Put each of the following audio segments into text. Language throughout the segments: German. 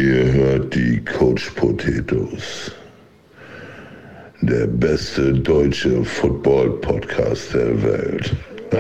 Ihr hört die Coach Potatoes, der beste deutsche Football-Podcast der Welt.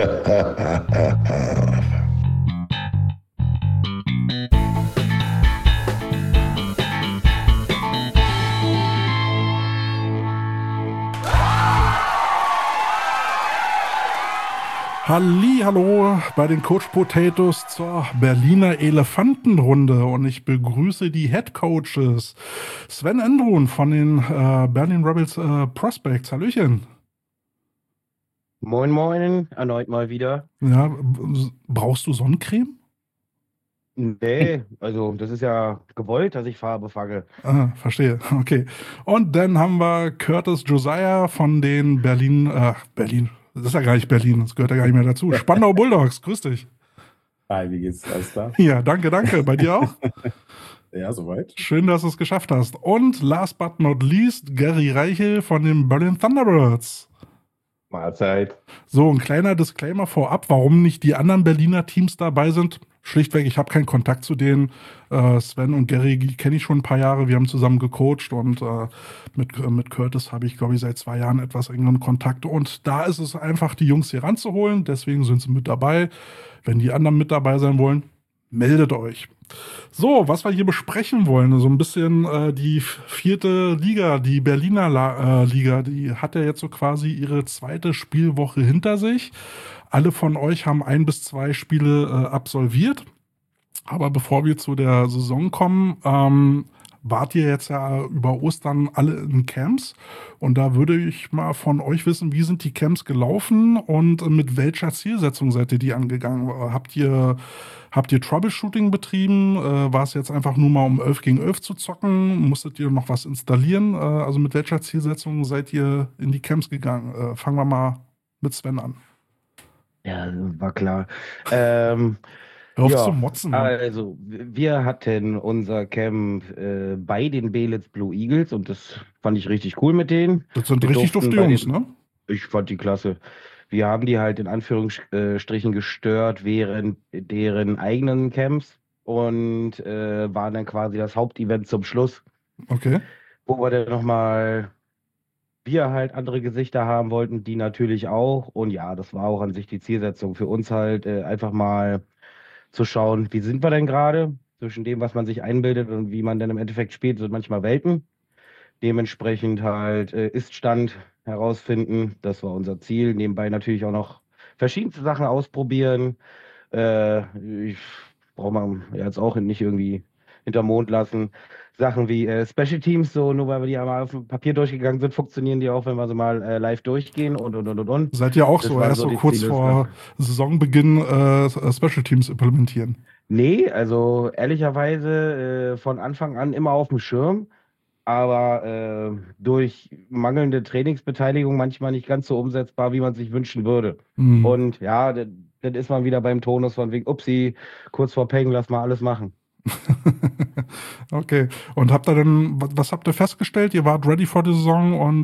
Hallo bei den Coach Potatoes zur Berliner Elefantenrunde und ich begrüße die Head Coaches Sven Endrun von den Berlin Rebels Prospects. Hallöchen. Moin, moin, erneut mal wieder. Ja, brauchst du Sonnencreme? Nee, also das ist ja gewollt, dass ich Farbe fange. Verstehe, okay. Und dann haben wir Curtis Josiah von den Berlin, das ist ja gar nicht Berlin, das gehört ja gar nicht mehr dazu. Spandau Bulldogs, grüß dich. Hi, wie geht's? Alles klar? Ja, danke. Bei dir auch? Ja, soweit. Schön, dass du es geschafft hast. Und last but not least, Gary Reichel von den Berlin Thunderbirds. Mahlzeit. So, ein kleiner Disclaimer vorab, warum nicht die anderen Berliner Teams dabei sind. Schlichtweg, ich habe keinen Kontakt zu denen. Sven und Gary kenne ich schon ein paar Jahre. Wir haben zusammen gecoacht und mit Curtis habe ich, glaube ich, seit 2 Jahren etwas engeren Kontakt. Und da ist es einfach, die Jungs hier ranzuholen. Deswegen sind sie mit dabei. Wenn die anderen mit dabei sein wollen, meldet euch. So, was wir hier besprechen wollen, so ein bisschen die 4. Liga, die Berliner Liga, die hat ja jetzt so quasi ihre 2. Spielwoche hinter sich. Alle von euch haben 1 bis 2 Spiele absolviert. Aber bevor wir zu der Saison kommen, wart ihr jetzt ja über Ostern alle in Camps. Und da würde ich mal von euch wissen, wie sind die Camps gelaufen und mit welcher Zielsetzung seid ihr die angegangen? Habt ihr Troubleshooting betrieben? War es jetzt einfach nur mal um 11 gegen 11 zu zocken? Musstet ihr noch was installieren? Also mit welcher Zielsetzung seid ihr in die Camps gegangen? Fangen wir mal mit Sven an. Ja, war klar. Hör auf zu motzen. Also, wir hatten unser Camp bei den Belitz Blue Eagles und das fand ich richtig cool mit denen. Das sind richtig dufte Jungs, ne? Ich fand die klasse. Wir haben die halt in Anführungsstrichen gestört während deren eigenen Camps und waren dann quasi das Hauptevent zum Schluss. Okay. Wo wir dann nochmal wir halt andere Gesichter haben wollten, die natürlich auch. Und ja, das war auch an sich die Zielsetzung für uns halt, einfach mal zu schauen, wie sind wir denn gerade zwischen dem, was man sich einbildet und wie man dann im Endeffekt spielt, sind manchmal Welten. Dementsprechend halt Ist-Stand herausfinden, das war unser Ziel. Nebenbei natürlich auch noch verschiedenste Sachen ausprobieren. Ich brauche man jetzt auch nicht irgendwie hinterm Mond lassen. Sachen wie Special Teams, so nur weil wir die einmal auf dem Papier durchgegangen sind, funktionieren die auch, wenn wir sie mal live durchgehen und. Seid ihr auch Das so waren erst so die kurz Ziele, vor Saisonbeginn Special Teams implementieren? Nee, also ehrlicherweise von Anfang an immer auf dem Schirm, aber durch mangelnde Trainingsbeteiligung manchmal nicht ganz so umsetzbar, wie man sich wünschen würde. Mhm. Und ja, dann ist man wieder beim Tonus von wegen, upsi, kurz vor Peng, lass mal alles machen. Okay. Und was habt ihr festgestellt? Ihr wart ready for die Saison und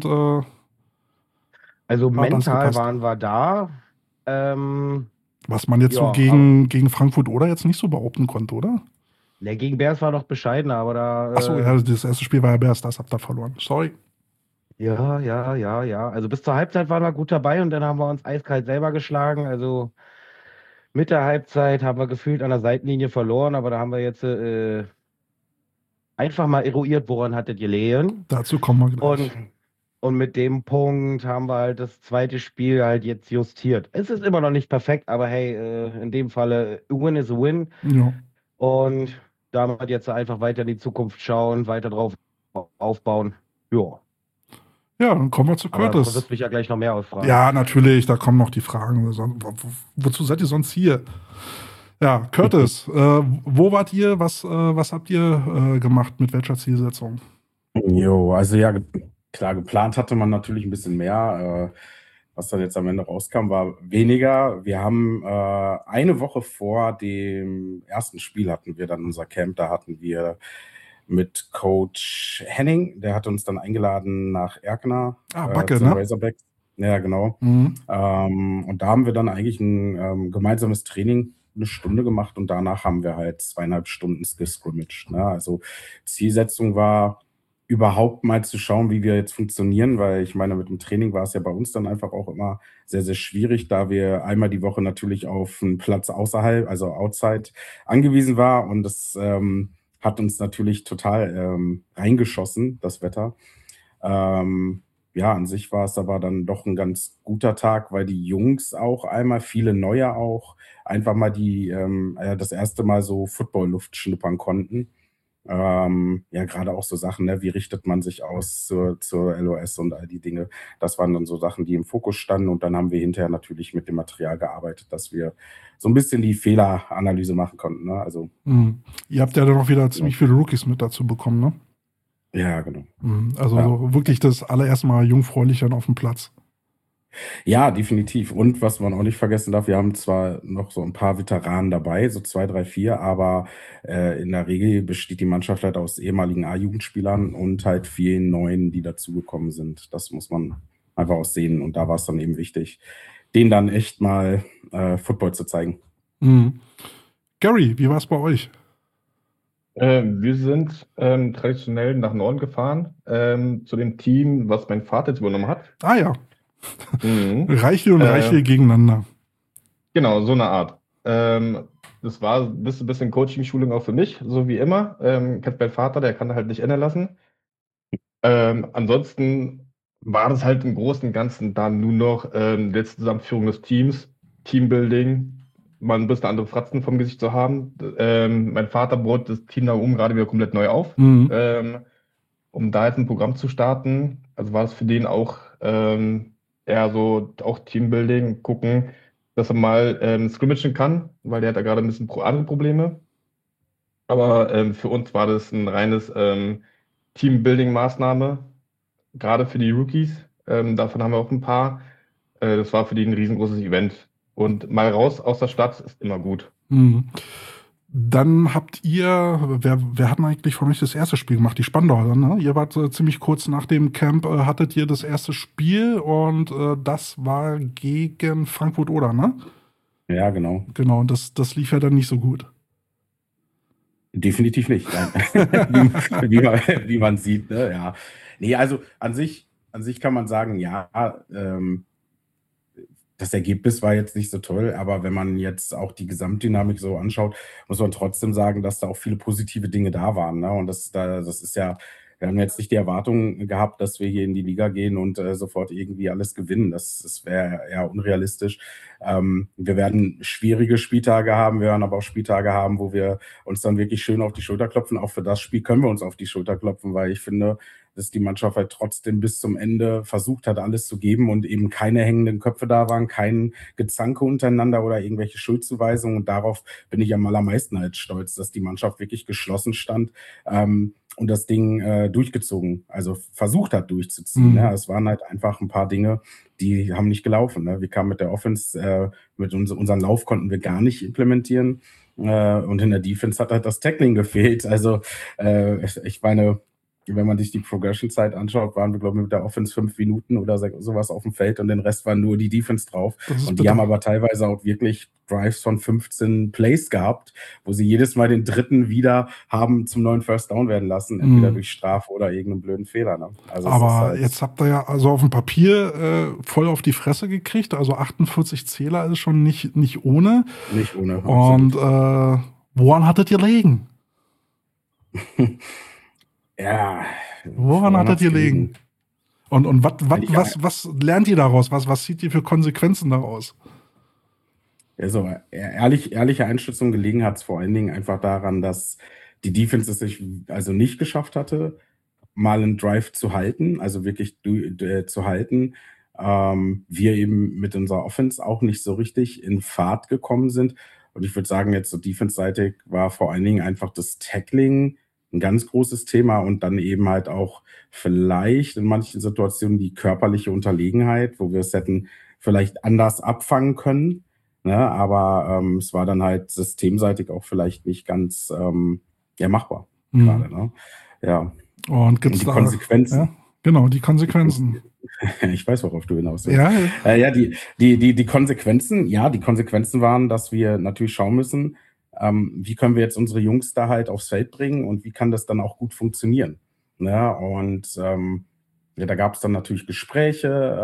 Also hat alles mental gepasst? waren wir da. Was man jetzt so Ja, gegen Frankfurt oder jetzt nicht so behaupten konnte, oder? Der gegen Bears war noch bescheidener, aber da. Achso, ja, das erste Spiel war ja Bears, das habt ihr verloren. Sorry. Ja. Also bis zur Halbzeit waren wir gut dabei und dann haben wir uns eiskalt selber geschlagen. Also mit der Halbzeit haben wir gefühlt an der Seitenlinie verloren, aber da haben wir jetzt einfach mal eruiert, woran hattet ihr gelegen. Dazu kommen wir gleich. Und mit dem Punkt haben wir halt das zweite Spiel halt jetzt justiert. Es ist immer noch nicht perfekt, aber hey, in dem Falle, a win is a win. Ja. Und damit jetzt einfach weiter in die Zukunft schauen, weiter drauf aufbauen. Ja. Ja, dann kommen wir zu Aber du Curtis. wirst mich ja gleich noch mehr ausfragen. Ja, natürlich, da kommen noch die Fragen. Wozu seid ihr sonst hier? Ja, Curtis, wo wart ihr? Was habt ihr gemacht? Mit welcher Zielsetzung? Jo, also ja, klar, geplant hatte man natürlich ein bisschen mehr. Was dann jetzt am Ende rauskam, war weniger. Wir haben eine Woche vor dem ersten Spiel hatten wir dann unser Camp. Da hatten wir mit Coach Henning, der hat uns dann eingeladen nach Erkner. Backe, zu ne? Razorbacks. Ja, genau. Mhm. Und da haben wir dann eigentlich ein gemeinsames Training eine Stunde gemacht und danach haben wir halt 2,5 Stunden gescrimmaged. Ne? Also Zielsetzung war, überhaupt mal zu schauen, wie wir jetzt funktionieren, weil ich meine, mit dem Training war es ja bei uns dann einfach auch immer sehr, sehr schwierig, da wir einmal die Woche natürlich auf einen Platz außerhalb, also outside, angewiesen war und das hat uns natürlich total reingeschossen, das Wetter. Ja, an sich war es aber dann doch ein ganz guter Tag, weil die Jungs auch einmal, viele Neue auch, einfach mal das erste Mal so Football-Luft schnuppern konnten. Ja, gerade auch so Sachen, ne? Wie richtet man sich aus zur LOS und all die Dinge. Das waren dann so Sachen, die im Fokus standen. Und dann haben wir hinterher natürlich mit dem Material gearbeitet, dass wir so ein bisschen die Fehleranalyse machen konnten. Ne? Also, Ihr habt ja dann auch wieder ziemlich viele Rookies mit dazu bekommen, ne? ja, genau. Also Ja. so wirklich das allererste Mal jungfräulich dann auf dem Platz. Ja, definitiv. Und was man auch nicht vergessen darf, wir haben zwar noch so ein paar Veteranen dabei, so 2, 3, 4, aber in der Regel besteht die Mannschaft halt aus ehemaligen A-Jugendspielern und halt vielen Neuen, die dazugekommen sind. Das muss man einfach auch sehen. Und da war es dann eben wichtig, denen dann echt mal Football zu zeigen. Gary, wie war es bei euch? Wir sind traditionell nach Norden gefahren, zu dem Team, was mein Vater jetzt übernommen hat. Ah ja, Mhm. Reichel und Reichel gegeneinander. Genau, so eine Art. Das war ein bisschen Coaching-Schulung auch für mich, so wie immer. Kennt mein Vater, der kann halt nicht ändern lassen. Ansonsten war das halt im Großen und Ganzen dann nur noch letzte Zusammenführung des Teams, Teambuilding, mal ein bisschen andere Fratzen vom Gesicht zu haben. Mein Vater baut das Team da gerade wieder komplett neu auf, um da jetzt ein Programm zu starten. Also war das für den auch eher so auch Teambuilding, gucken, dass er mal scrimmagen kann, weil der hat da gerade ein bisschen andere Probleme. Aber für uns war das ein reines Teambuilding-Maßnahme, gerade für die Rookies. Davon haben wir auch ein paar. Das war für die ein riesengroßes Event. Und mal raus aus der Stadt ist immer gut. Dann habt ihr, wer hat denn eigentlich von euch das erste Spiel gemacht? Die Spandauer, ne? Ihr wart ziemlich kurz nach dem Camp, hattet ihr das erste Spiel und das war gegen Frankfurt-Oder, ne? Ja, genau. Genau, und das lief ja dann nicht so gut. Definitiv nicht. wie man sieht, ne? Ja. Nee, also an sich kann man sagen, ja, das Ergebnis war jetzt nicht so toll, aber wenn man jetzt auch die Gesamtdynamik so anschaut, muss man trotzdem sagen, dass da auch viele positive Dinge da waren. Ne? Und das ist ja, wir haben jetzt nicht die Erwartung gehabt, dass wir hier in die Liga gehen und sofort irgendwie alles gewinnen. Das wäre eher unrealistisch. Wir werden schwierige Spieltage haben, wir werden aber auch Spieltage haben, wo wir uns dann wirklich schön auf die Schulter klopfen. Auch für das Spiel können wir uns auf die Schulter klopfen, weil ich finde, dass die Mannschaft halt trotzdem bis zum Ende versucht hat, alles zu geben und eben keine hängenden Köpfe da waren, kein Gezanke untereinander oder irgendwelche Schuldzuweisungen. Und darauf bin ich am allermeisten halt stolz, dass die Mannschaft wirklich geschlossen stand und das Ding durchgezogen, also versucht hat durchzuziehen. Ne? Es waren halt einfach ein paar Dinge, die haben nicht gelaufen. Ne? Wir kamen mit der Offense, mit unseren Lauf konnten wir gar nicht implementieren. Und in der Defense hat halt das Tackling gefehlt. Also ich meine, wenn man sich die Progression-Zeit anschaut, waren wir, glaube ich, mit der Offense 5 Minuten oder sowas auf dem Feld und den Rest war nur die Defense drauf. Und die haben aber teilweise auch wirklich Drives von 15 Plays gehabt, wo sie jedes Mal den dritten wieder haben zum neuen First Down werden lassen, entweder durch Strafe oder irgendeinen blöden Fehler. Ne? Also aber halt jetzt habt ihr ja also auf dem Papier voll auf die Fresse gekriegt, also 48 Zähler ist schon nicht ohne. Nicht ohne. Und woran hattet ihr liegen? Ja. Woran hattet ihr liegen? Und was lernt ihr daraus? Was zieht ihr für Konsequenzen daraus? Also ehrliche Einschätzung gelegen hat es vor allen Dingen einfach daran, dass die Defense es sich also nicht geschafft hatte, mal einen Drive zu halten, also wirklich zu halten. Wir eben mit unserer Offense auch nicht so richtig in Fahrt gekommen sind. Und ich würde sagen, jetzt so defense-seitig war vor allen Dingen einfach das Tackling ein ganz großes Thema und dann eben halt auch vielleicht in manchen Situationen die körperliche Unterlegenheit, wo wir es hätten vielleicht anders abfangen können. Ne? Aber es war dann halt systemseitig auch vielleicht nicht ganz machbar gerade. Ne? Ja. Und gibt's die da Konsequenzen. Genau, die Konsequenzen. Ich weiß, worauf du hinaus willst. Ja, Ja, die Konsequenzen, die Konsequenzen waren, dass wir natürlich schauen müssen, wie können wir jetzt unsere Jungs da halt aufs Feld bringen und wie kann das dann auch gut funktionieren. Ne? Und da gab es dann natürlich Gespräche,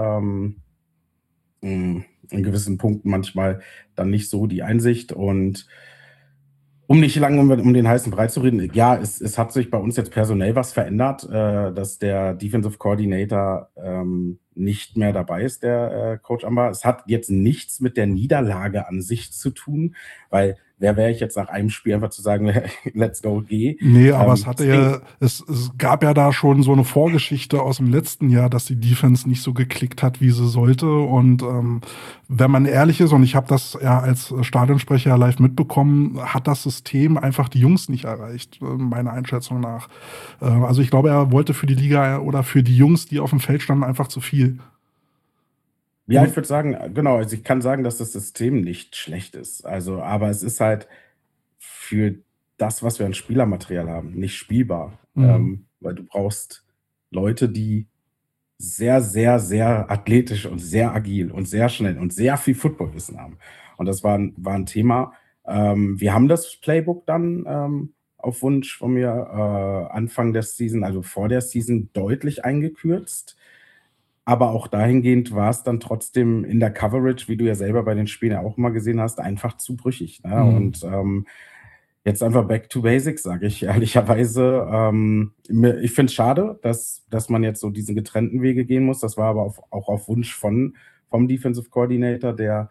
in gewissen Punkten manchmal dann nicht so die Einsicht und um nicht lange um den heißen Brei zu reden, ja, es hat sich bei uns jetzt personell was verändert, dass der Defensive Coordinator nicht mehr dabei ist, der Coach Amba. Es hat jetzt nichts mit der Niederlage an sich zu tun, weil wer wäre ich jetzt nach einem Spiel einfach zu sagen, let's go, geh. Nee, aber es gab ja da schon so eine Vorgeschichte aus dem letzten Jahr, dass die Defense nicht so geklickt hat, wie sie sollte. Und wenn man ehrlich ist, und ich habe das ja als Stadionsprecher live mitbekommen, hat das System einfach die Jungs nicht erreicht, meiner Einschätzung nach. Also ich glaube, er wollte für die Liga oder für die Jungs, die auf dem Feld standen, einfach zu viel. Ja, ich würde sagen, genau, also ich kann sagen, dass das System nicht schlecht ist. Also, aber es ist halt für das, was wir an Spielermaterial haben, nicht spielbar. Weil du brauchst Leute, die sehr, sehr, sehr athletisch und sehr agil und sehr schnell und sehr viel Footballwissen haben. Und das war ein Thema. Wir haben das Playbook dann auf Wunsch von mir Anfang der Season, also vor der Season, deutlich eingekürzt. Aber auch dahingehend war es dann trotzdem in der Coverage, wie du ja selber bei den Spielen ja auch immer gesehen hast, einfach zu brüchig. Ne? Und jetzt einfach back to basics, sage ich ehrlicherweise. Ich finde es schade, dass man jetzt so diese getrennten Wege gehen muss. Das war aber auch auf Wunsch vom Defensive Coordinator, der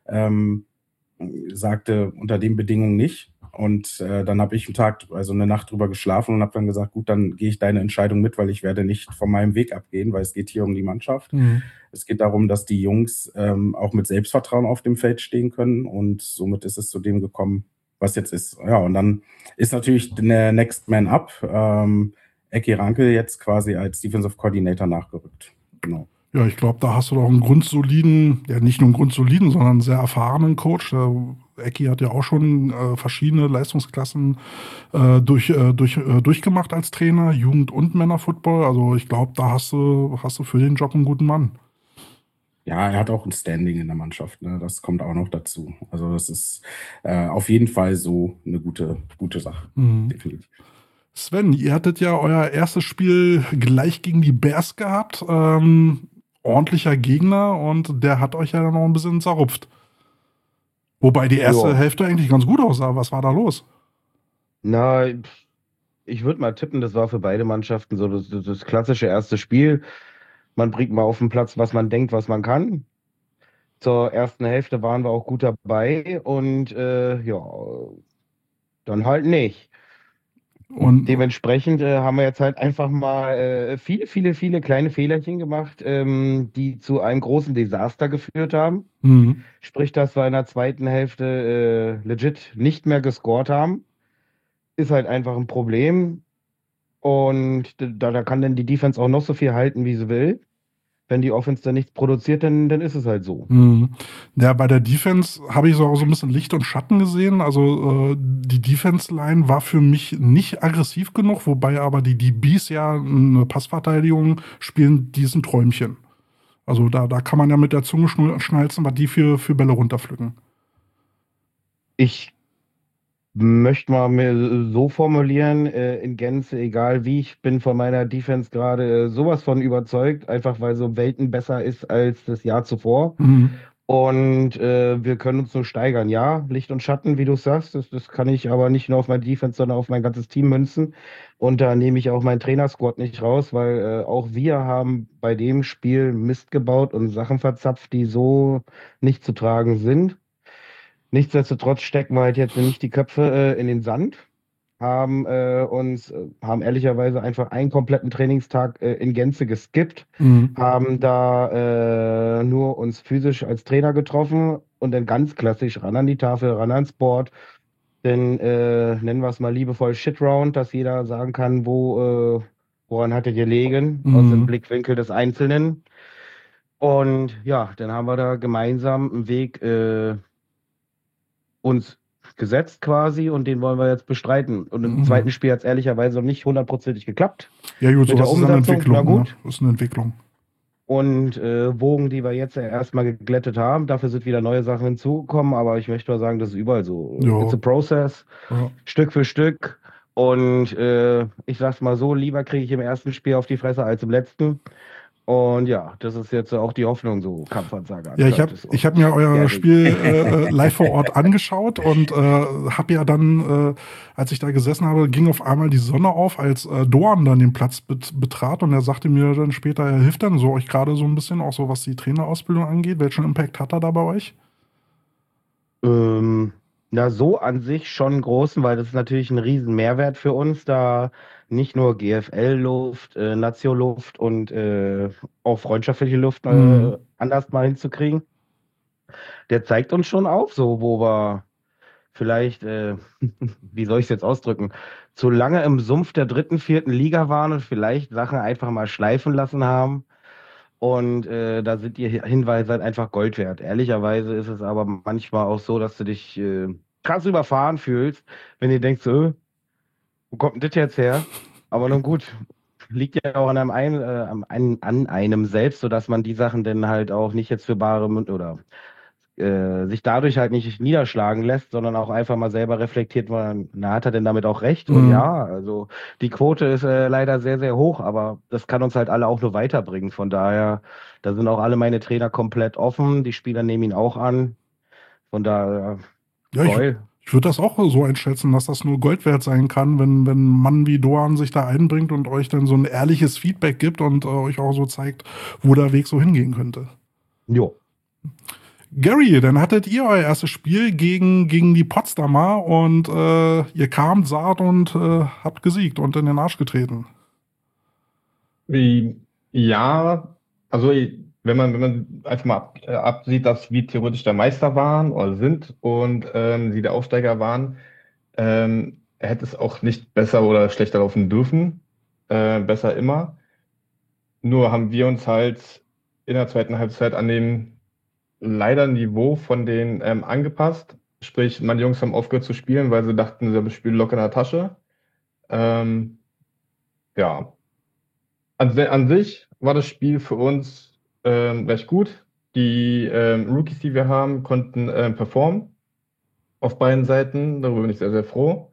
sagte, unter den Bedingungen nicht. Und dann habe ich eine Nacht drüber geschlafen und habe dann gesagt, gut, dann gehe ich deine Entscheidung mit, weil ich werde nicht von meinem Weg abgehen, weil es geht hier um die Mannschaft. Es geht darum, dass die Jungs auch mit Selbstvertrauen auf dem Feld stehen können und somit ist es zu dem gekommen, was jetzt ist. Ja, und dann ist natürlich der Next Man Up, Eki Ranke jetzt quasi als Defensive Coordinator nachgerückt. Genau. Ja, ich glaube, da hast du doch einen grundsoliden, ja nicht nur einen grundsoliden, sondern einen sehr erfahrenen Coach. Eki hat ja auch schon verschiedene Leistungsklassen durchgemacht als Trainer, Jugend- und Männerfootball. Also ich glaube, da hast du für den Job einen guten Mann. Ja, er hat auch ein Standing in der Mannschaft, ne? Das kommt auch noch dazu. Also das ist auf jeden Fall so eine gute Sache. Definitiv. Sven, ihr hattet ja euer erstes Spiel gleich gegen die Bears gehabt. Ordentlicher Gegner und der hat euch ja dann noch ein bisschen zerrupft. Wobei die erste Hälfte eigentlich ganz gut aussah. Was war da los? Na, ich würde mal tippen, das war für beide Mannschaften so das klassische erste Spiel. Man bringt mal auf den Platz, was man denkt, was man kann. Zur ersten Hälfte waren wir auch gut dabei und dann halt nicht. Und Dementsprechend haben wir jetzt halt einfach mal viele, viele, viele kleine Fehlerchen gemacht, die zu einem großen Desaster geführt haben. Sprich, dass wir in der zweiten Hälfte legit nicht mehr gescored haben, ist halt einfach ein Problem. Und da kann dann die Defense auch noch so viel halten, wie sie will. Wenn die Offense dann nichts produziert, dann ist es halt so. Ja, bei der Defense habe ich so ein bisschen Licht und Schatten gesehen. Also die Defense-Line war für mich nicht aggressiv genug, wobei aber die DBs ja eine Passverteidigung spielen, die ist ein Träumchen. Also da kann man ja mit der Zunge schnalzen, was die für Bälle runterpflücken. Ich möchte mal mir so formulieren, in Gänze, egal wie, ich bin von meiner Defense gerade sowas von überzeugt, einfach weil so Welten besser ist als das Jahr zuvor. Und wir können uns nur steigern. Ja, Licht und Schatten, wie du sagst, das kann ich aber nicht nur auf meine Defense, sondern auf mein ganzes Team münzen. Und da nehme ich auch meinen Trainersquad nicht raus, weil auch wir haben bei dem Spiel Mist gebaut und Sachen verzapft, die so nicht zu tragen sind. Nichtsdestotrotz stecken wir halt jetzt nicht die Köpfe in den Sand, haben ehrlicherweise einfach einen kompletten Trainingstag in Gänze geskippt, haben da nur uns physisch als Trainer getroffen und dann ganz klassisch ran an die Tafel, ran ans Board. Dann nennen wir es mal liebevoll Shitround, dass jeder sagen kann, woran hat er gelegen, aus dem Blickwinkel des Einzelnen. Und ja, dann haben wir da gemeinsam einen Weg uns ist gesetzt quasi und den wollen wir jetzt bestreiten. Und im Mhm. zweiten Spiel hat es ehrlicherweise noch nicht 100%ig geklappt. Ja, gut, Mit der sowas ist eine Umsetzung, Entwicklung. na gut. Ne? Das ist eine Entwicklung. Und Wogen, die wir jetzt erstmal geglättet haben, dafür sind wieder neue Sachen hinzugekommen, aber ich möchte mal sagen, das ist überall so. Ja. It's a process, Ja. Stück für Stück. Und ich sag's mal so, lieber kriege ich im ersten Spiel auf die Fresse als im letzten. Und ja, das ist jetzt auch die Hoffnung, so Kampfansager. Ja, ich hab mir euer Spiel live vor Ort angeschaut und habe ja dann, als ich da gesessen habe, ging auf einmal die Sonne auf, als Doan dann den Platz betrat und er sagte mir dann später, er hilft dann so euch gerade so ein bisschen, auch so was die Trainerausbildung angeht. Welchen Impact hat er da bei euch? Na, so an sich schon einen großen, weil das ist natürlich ein riesen Mehrwert für uns, da nicht nur GFL-Luft, Nazio-Luft und auch freundschaftliche Luft anders mal hinzukriegen. Der zeigt uns schon auf, so wo wir vielleicht, wie soll ich es jetzt ausdrücken, zu lange im Sumpf der 3., 4. Liga waren und vielleicht Sachen einfach mal schleifen lassen haben. Und da sind die Hinweise halt einfach Gold wert. Ehrlicherweise ist es aber manchmal auch so, dass du dich krass überfahren fühlst, wenn du denkst, wo kommt denn das jetzt her? Aber nun gut, liegt ja auch an an einem selbst, sodass man die Sachen dann halt auch nicht jetzt für bare Münze oder sich dadurch halt nicht niederschlagen lässt, sondern auch einfach mal selber reflektiert, na, hat er denn damit auch recht? Und ja, also die Quote ist leider sehr, sehr hoch, aber das kann uns halt alle auch nur weiterbringen. Von daher, da sind auch alle meine Trainer komplett offen, die Spieler nehmen ihn auch an. Von daher, Ja, ich würde das auch so einschätzen, dass das nur Gold wert sein kann, wenn ein Mann wie Doan sich da einbringt und euch dann so ein ehrliches Feedback gibt und euch auch so zeigt, wo der Weg so hingehen könnte. Jo. Gary, dann hattet ihr euer erstes Spiel gegen die Potsdamer und ihr kamt, saht und habt gesiegt und in den Arsch getreten. Ja, also wenn man einfach mal absieht, dass wir theoretisch der Meister waren oder sind und sie der Aufsteiger waren, hätte es auch nicht besser oder schlechter laufen dürfen. Besser immer. Nur haben wir uns halt in der zweiten Halbzeit an dem leider Niveau von denen angepasst. Sprich, meine Jungs haben aufgehört zu spielen, weil sie dachten, sie haben das Spiel locker in der Tasche. Ja. An sich war das Spiel für uns recht gut. Die Rookies, die wir haben, konnten performen auf beiden Seiten. Darüber bin ich sehr, sehr froh.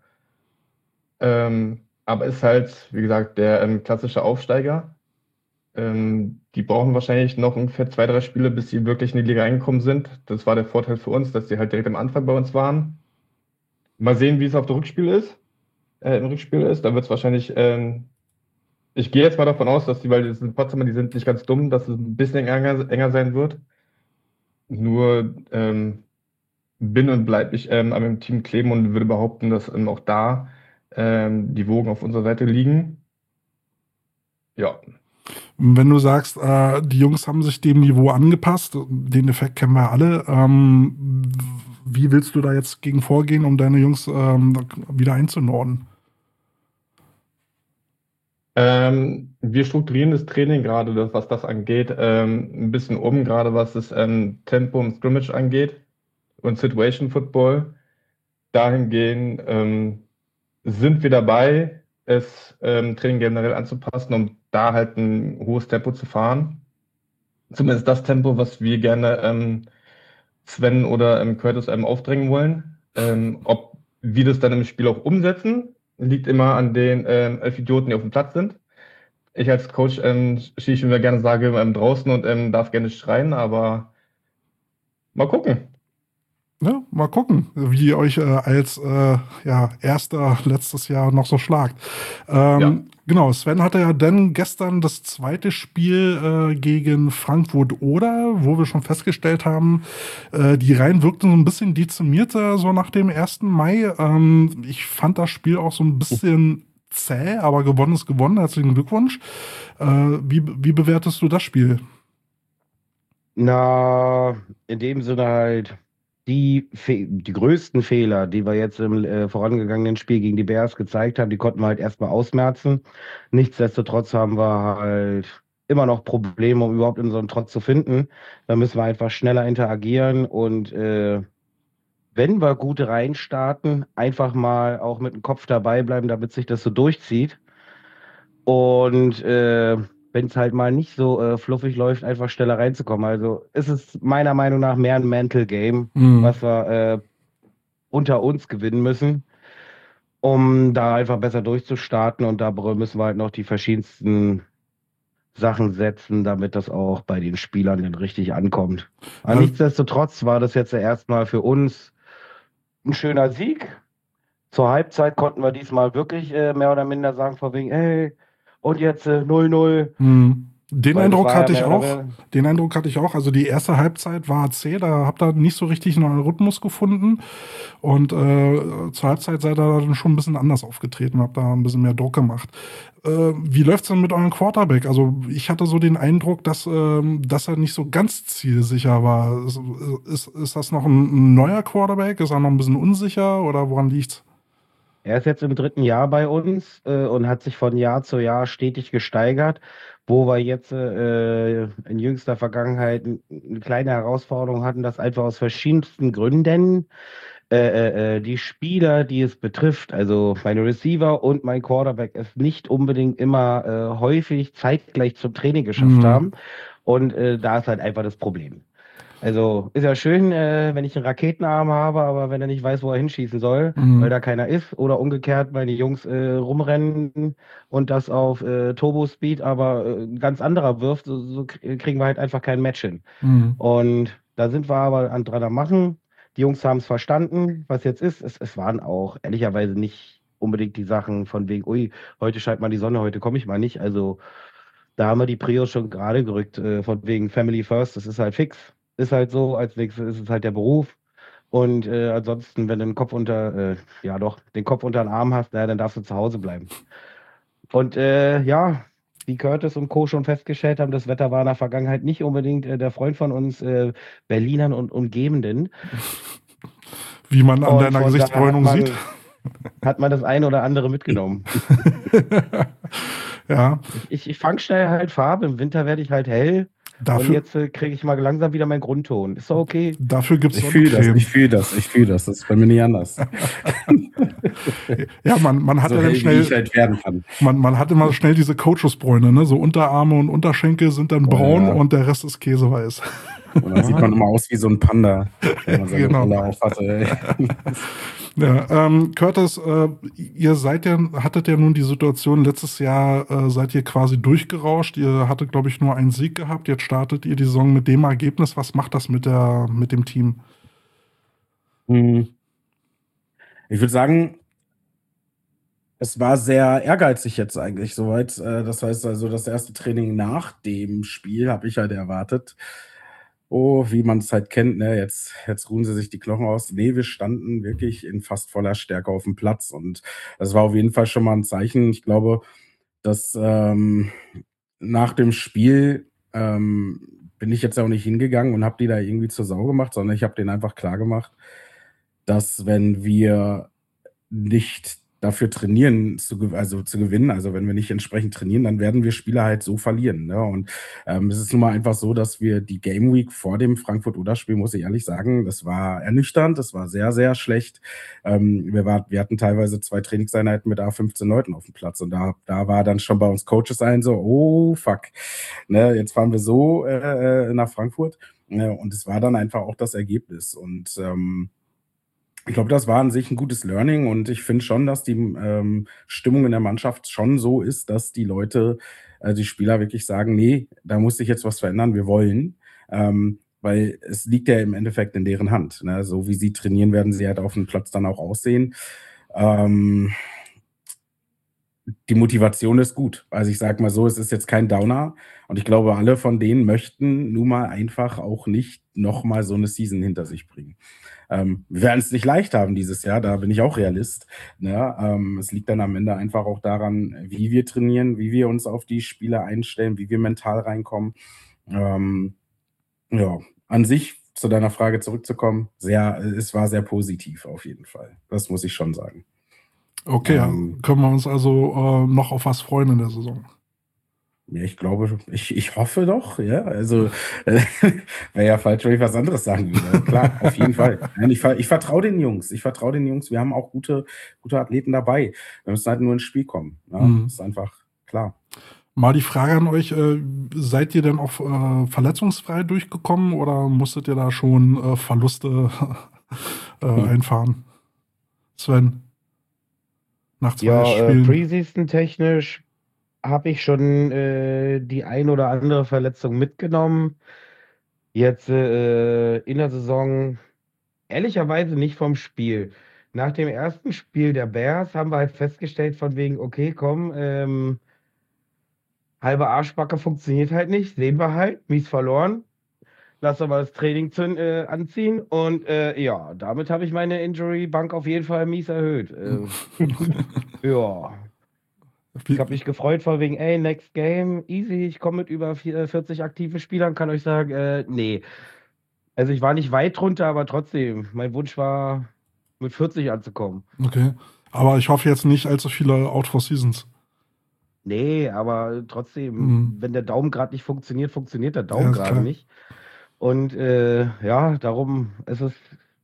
Aber ist halt, wie gesagt, der klassische Aufsteiger. Die brauchen wahrscheinlich noch ungefähr 2, 3 Spiele, bis sie wirklich in die Liga reingekommen sind. Das war der Vorteil für uns, dass sie halt direkt am Anfang bei uns waren. Mal sehen, wie es auf dem Rückspiel ist. Im Rückspiel ist. Da wird es wahrscheinlich, ich gehe jetzt mal davon aus, dass weil das sind Potsdamer, die sind nicht ganz dumm, dass es ein bisschen enger sein wird. Nur bin und bleibe ich an meinem Team kleben und würde behaupten, dass auch da die Wogen auf unserer Seite liegen. Ja. Wenn du sagst, die Jungs haben sich dem Niveau angepasst, den Effekt kennen wir alle, wie willst du da jetzt gegen vorgehen, um deine Jungs wieder einzunorden? Wir strukturieren das Training gerade, was das angeht, ein bisschen um, gerade was das Tempo und Scrimmage angeht und Situation Football. Dahingehend sind wir dabei, das Training generell anzupassen, um da halt ein hohes Tempo zu fahren. Zumindest das Tempo, was wir gerne Sven oder Curtis aufdrängen wollen. Ob wir das dann im Spiel auch umsetzen, liegt immer an den 11 Idioten, die auf dem Platz sind. Ich als Coach schieße, ich mir gerne sage, draußen und darf gerne schreien, aber mal gucken. Ja, mal gucken, wie ihr euch als Erster letztes Jahr noch so schlagt. Ja. Genau, Sven hatte ja dann gestern das zweite Spiel gegen Frankfurt-Oder, wo wir schon festgestellt haben, die Reihen wirkten so ein bisschen dezimierter, so nach dem 1. Mai. Ich fand das Spiel auch so ein bisschen zäh, aber gewonnen ist gewonnen. Herzlichen Glückwunsch. Wie bewertest du das Spiel? Na, in dem Sinne halt die größten Fehler, die wir jetzt im vorangegangenen Spiel gegen die Bears gezeigt haben, die konnten wir halt erstmal ausmerzen. Nichtsdestotrotz haben wir halt immer noch Probleme, um überhaupt unseren Trotz zu finden. Da müssen wir einfach schneller interagieren und wenn wir gut reinstarten, einfach mal auch mit dem Kopf dabei bleiben, damit sich das so durchzieht. Und wenn es halt mal nicht so fluffig läuft, einfach schneller reinzukommen. Also ist es meiner Meinung nach mehr ein Mental Game, Mhm. was wir unter uns gewinnen müssen, um da einfach besser durchzustarten. Und da müssen wir halt noch die verschiedensten Sachen setzen, damit das auch bei den Spielern dann richtig ankommt. Aber Ja, nichtsdestotrotz war das jetzt ja erstmal für uns ein schöner Sieg. Zur Halbzeit konnten wir diesmal wirklich mehr oder minder sagen, von wegen, hey, und jetzt 0-0, mhm. Den weil das Eindruck war ja hatte ich mehr oder auch. weniger. Den Eindruck hatte ich auch. Also die erste Halbzeit war zäh, da habt ihr nicht so richtig einen Rhythmus gefunden. Und zur Halbzeit seid ihr dann schon ein bisschen anders aufgetreten, habt da ein bisschen mehr Druck gemacht. Wie läuft's denn mit eurem Quarterback? Also ich hatte so den Eindruck, dass er nicht so ganz zielsicher war. Ist das noch ein neuer Quarterback? Ist er noch ein bisschen unsicher oder woran liegt's? Er ist jetzt im 3. Jahr bei uns und hat sich von Jahr zu Jahr stetig gesteigert, wo wir jetzt in jüngster Vergangenheit eine kleine Herausforderung hatten, dass einfach aus verschiedensten Gründen die Spieler, die es betrifft, also meine Receiver und mein Quarterback, es nicht unbedingt immer häufig zeitgleich zum Training geschafft Mhm. haben. Und da ist halt einfach das Problem. Also ist ja schön, wenn ich einen Raketenarm habe, aber wenn er nicht weiß, wo er hinschießen soll, weil Mhm. da keiner ist, oder umgekehrt, weil die Jungs rumrennen und das auf Turbo-Speed, aber ein ganz anderer wirft, so kriegen wir halt einfach kein Match hin. Mhm. Und da sind wir aber dran am Machen. Die Jungs haben es verstanden, was jetzt ist. Es waren auch ehrlicherweise nicht unbedingt die Sachen von wegen, ui, heute scheint mal die Sonne, heute komme ich mal nicht. Also da haben wir die Prios schon gerade gerückt, von wegen Family First, das ist halt fix. Ist halt so, als nächstes ist es halt der Beruf. Und ansonsten, wenn du den Kopf unter den Arm hast, na, dann darfst du zu Hause bleiben. Und ja, wie Curtis und Co. schon festgestellt haben, das Wetter war in der Vergangenheit nicht unbedingt der Freund von uns Berlinern und Umgebenden. Wie man an Und deiner von daher Gesichtsbräunung sieht. hat man das eine oder andere mitgenommen. Ja, Ich fange schnell halt Farbe, im Winter werde ich halt hell und dafür, jetzt kriege ich mal langsam wieder meinen Grundton. Ist doch okay. dafür gibt's Ich fühle das, Sonnencreme. ich fühle das, ich fühle das. Das ist bei mir nicht anders. Ja, man hat So ja dann hell, wie ich schnell, halt werden kann. man hat immer schnell diese Coachesbräune, ne? So Unterarme und Unterschenkel sind dann Oh, braun ja. und der Rest ist käseweiß. Und dann sieht man immer aus wie so ein Panda, wenn man seine Genau. Brille aufhatte. Ey. Ja, Curtis, hattet ja nun die Situation, letztes Jahr seid ihr quasi durchgerauscht. Ihr hattet, glaube ich, nur einen Sieg gehabt. Jetzt startet ihr die Saison mit dem Ergebnis. Was macht das mit dem Team? Ich würde sagen, es war sehr ehrgeizig jetzt eigentlich soweit. Das heißt also, das erste Training nach dem Spiel habe ich halt erwartet. Oh, wie man es halt kennt, ne? Jetzt ruhen sie sich die Knochen aus. Nee, wir standen wirklich in fast voller Stärke auf dem Platz. Und das war auf jeden Fall schon mal ein Zeichen. Ich glaube, dass nach dem Spiel bin ich jetzt auch nicht hingegangen und habe die da irgendwie zur Sau gemacht, sondern ich habe denen einfach klar gemacht, dass wenn wir nicht dafür trainieren, zu gewinnen, also wenn wir nicht entsprechend trainieren, dann werden wir Spiele halt so verlieren. Ne? Und es ist nun mal einfach so, dass wir die Game Week vor dem Frankfurt-Oder-Spiel, muss ich ehrlich sagen, das war ernüchternd, das war sehr, sehr schlecht. Wir hatten teilweise 2 Trainingseinheiten mit 15 Leuten auf dem Platz und da war dann schon bei uns Coaches so, oh fuck, ne? Jetzt fahren wir so nach Frankfurt und es war dann einfach auch das Ergebnis und ich glaube, das war an sich ein gutes Learning und ich finde schon, dass die Stimmung in der Mannschaft schon so ist, dass die Leute, die Spieler wirklich sagen, nee, da muss sich jetzt was verändern, wir wollen. Weil es liegt ja im Endeffekt in deren Hand. Ne? So wie sie trainieren, werden sie halt auf dem Platz dann auch aussehen. Die Motivation ist gut. Also ich sage mal so, es ist jetzt kein Downer und ich glaube, alle von denen möchten nun mal einfach auch nicht nochmal so eine Season hinter sich bringen. Wir werden es nicht leicht haben dieses Jahr, da bin ich auch Realist. Ne? Es liegt dann am Ende einfach auch daran, wie wir trainieren, wie wir uns auf die Spiele einstellen, wie wir mental reinkommen. Ja, an sich zu deiner Frage zurückzukommen, es war sehr positiv auf jeden Fall. Das muss ich schon sagen. Okay, können wir uns also noch auf was freuen in der Saison? Ja, ich glaube, ich hoffe doch, ja. Also wäre ja falsch, wenn ich was anderes sagen würde. Klar, auf jeden Fall. Nein, ich vertraue den Jungs. Ich vertraue den Jungs. Wir haben auch gute Athleten dabei. Wir müssen halt nur ins Spiel kommen. Ja? Das ist einfach klar. Mal die Frage an euch, seid ihr denn auch verletzungsfrei durchgekommen oder musstet ihr da schon Verluste einfahren? Sven, nach 2 Spielen. Preseason technisch habe ich schon die ein oder andere Verletzung mitgenommen. Jetzt in der Saison ehrlicherweise nicht vom Spiel. Nach dem ersten Spiel der Bears haben wir halt festgestellt von wegen, okay, komm, halbe Arschbacke funktioniert halt nicht, sehen wir halt, mies verloren. Lass doch mal das Training anziehen und ja, damit habe ich meine Injury-Bank auf jeden Fall mies erhöht. Ja. Ich habe mich gefreut von wegen, ey, next game, easy, ich komme mit über 40 aktiven Spielern, kann euch sagen, nee. Also ich war nicht weit drunter, aber trotzdem, mein Wunsch war, mit 40 anzukommen. Okay. Aber ich hoffe jetzt nicht allzu viele Out for Seasons. Nee, aber trotzdem, wenn der Daumen gerade nicht funktioniert, funktioniert der Daumen gerade nicht. Und ja, darum ist es.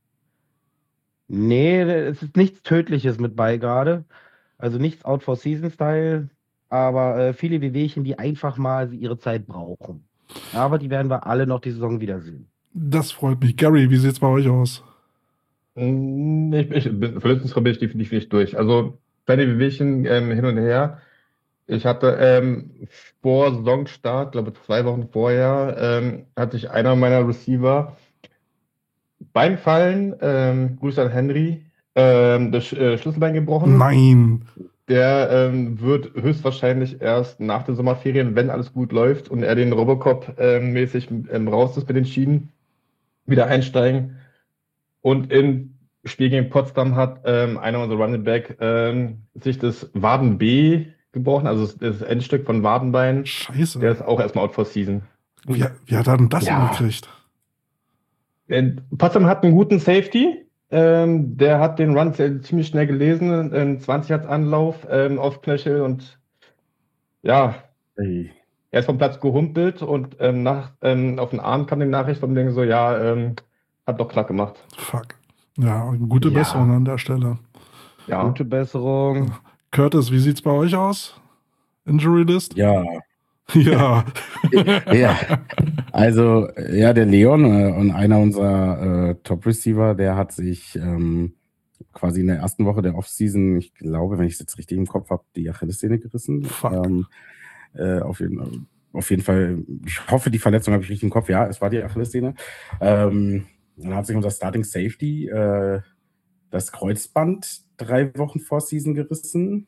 Nee, es ist nichts Tödliches mit bei gerade. Also nichts Out for Season Style, aber viele Wehwehchen, die einfach mal ihre Zeit brauchen. Aber die werden wir alle noch die Saison wiedersehen. Das freut mich. Gary, wie sieht's bei euch aus? Verletzungsfrei bin ich definitiv nicht durch. Also kleine Wehwehchen hin und her. Ich hatte vor Saisonstart, glaube 2 Wochen vorher, hatte ich einer meiner Receiver beim Fallen, Grüße an Henry, das Schlüsselbein gebrochen. Nein. Der wird höchstwahrscheinlich erst nach den Sommerferien, wenn alles gut läuft und er den Robocop-mäßig raus ist mit den Schienen, wieder einsteigen. Und im Spiel gegen Potsdam hat einer unserer Running Back sich das Waden B gebrochen, also das Endstück von Wadenbein. Scheiße. Der ist auch erstmal out for season. Wie hat er denn das hingekriegt? Potsdam hat einen guten Safety. Der hat den Run ziemlich schnell gelesen, 20 Yards Anlauf auf Knöchel und ja, er ist vom Platz gehumpelt und auf den Arm kam die Nachricht von dem so, ja, hat doch knapp gemacht. Fuck. Ja, gute Besserung an der Stelle. Ja. Gute Besserung. Curtis, wie sieht's bei euch aus? Injury List? Ja. Ja. Ja. Also, ja, der Leon und einer unserer Top-Receiver, der hat sich quasi in der ersten Woche der Offseason, ich glaube, wenn ich es jetzt richtig im Kopf habe, die Achillessehne gerissen. Auf jeden Fall, ich hoffe, die Verletzung habe ich richtig im Kopf. Ja, es war die Achillessehne. Dann hat sich unser Starting Safety das Kreuzband 3 Wochen vor Season gerissen.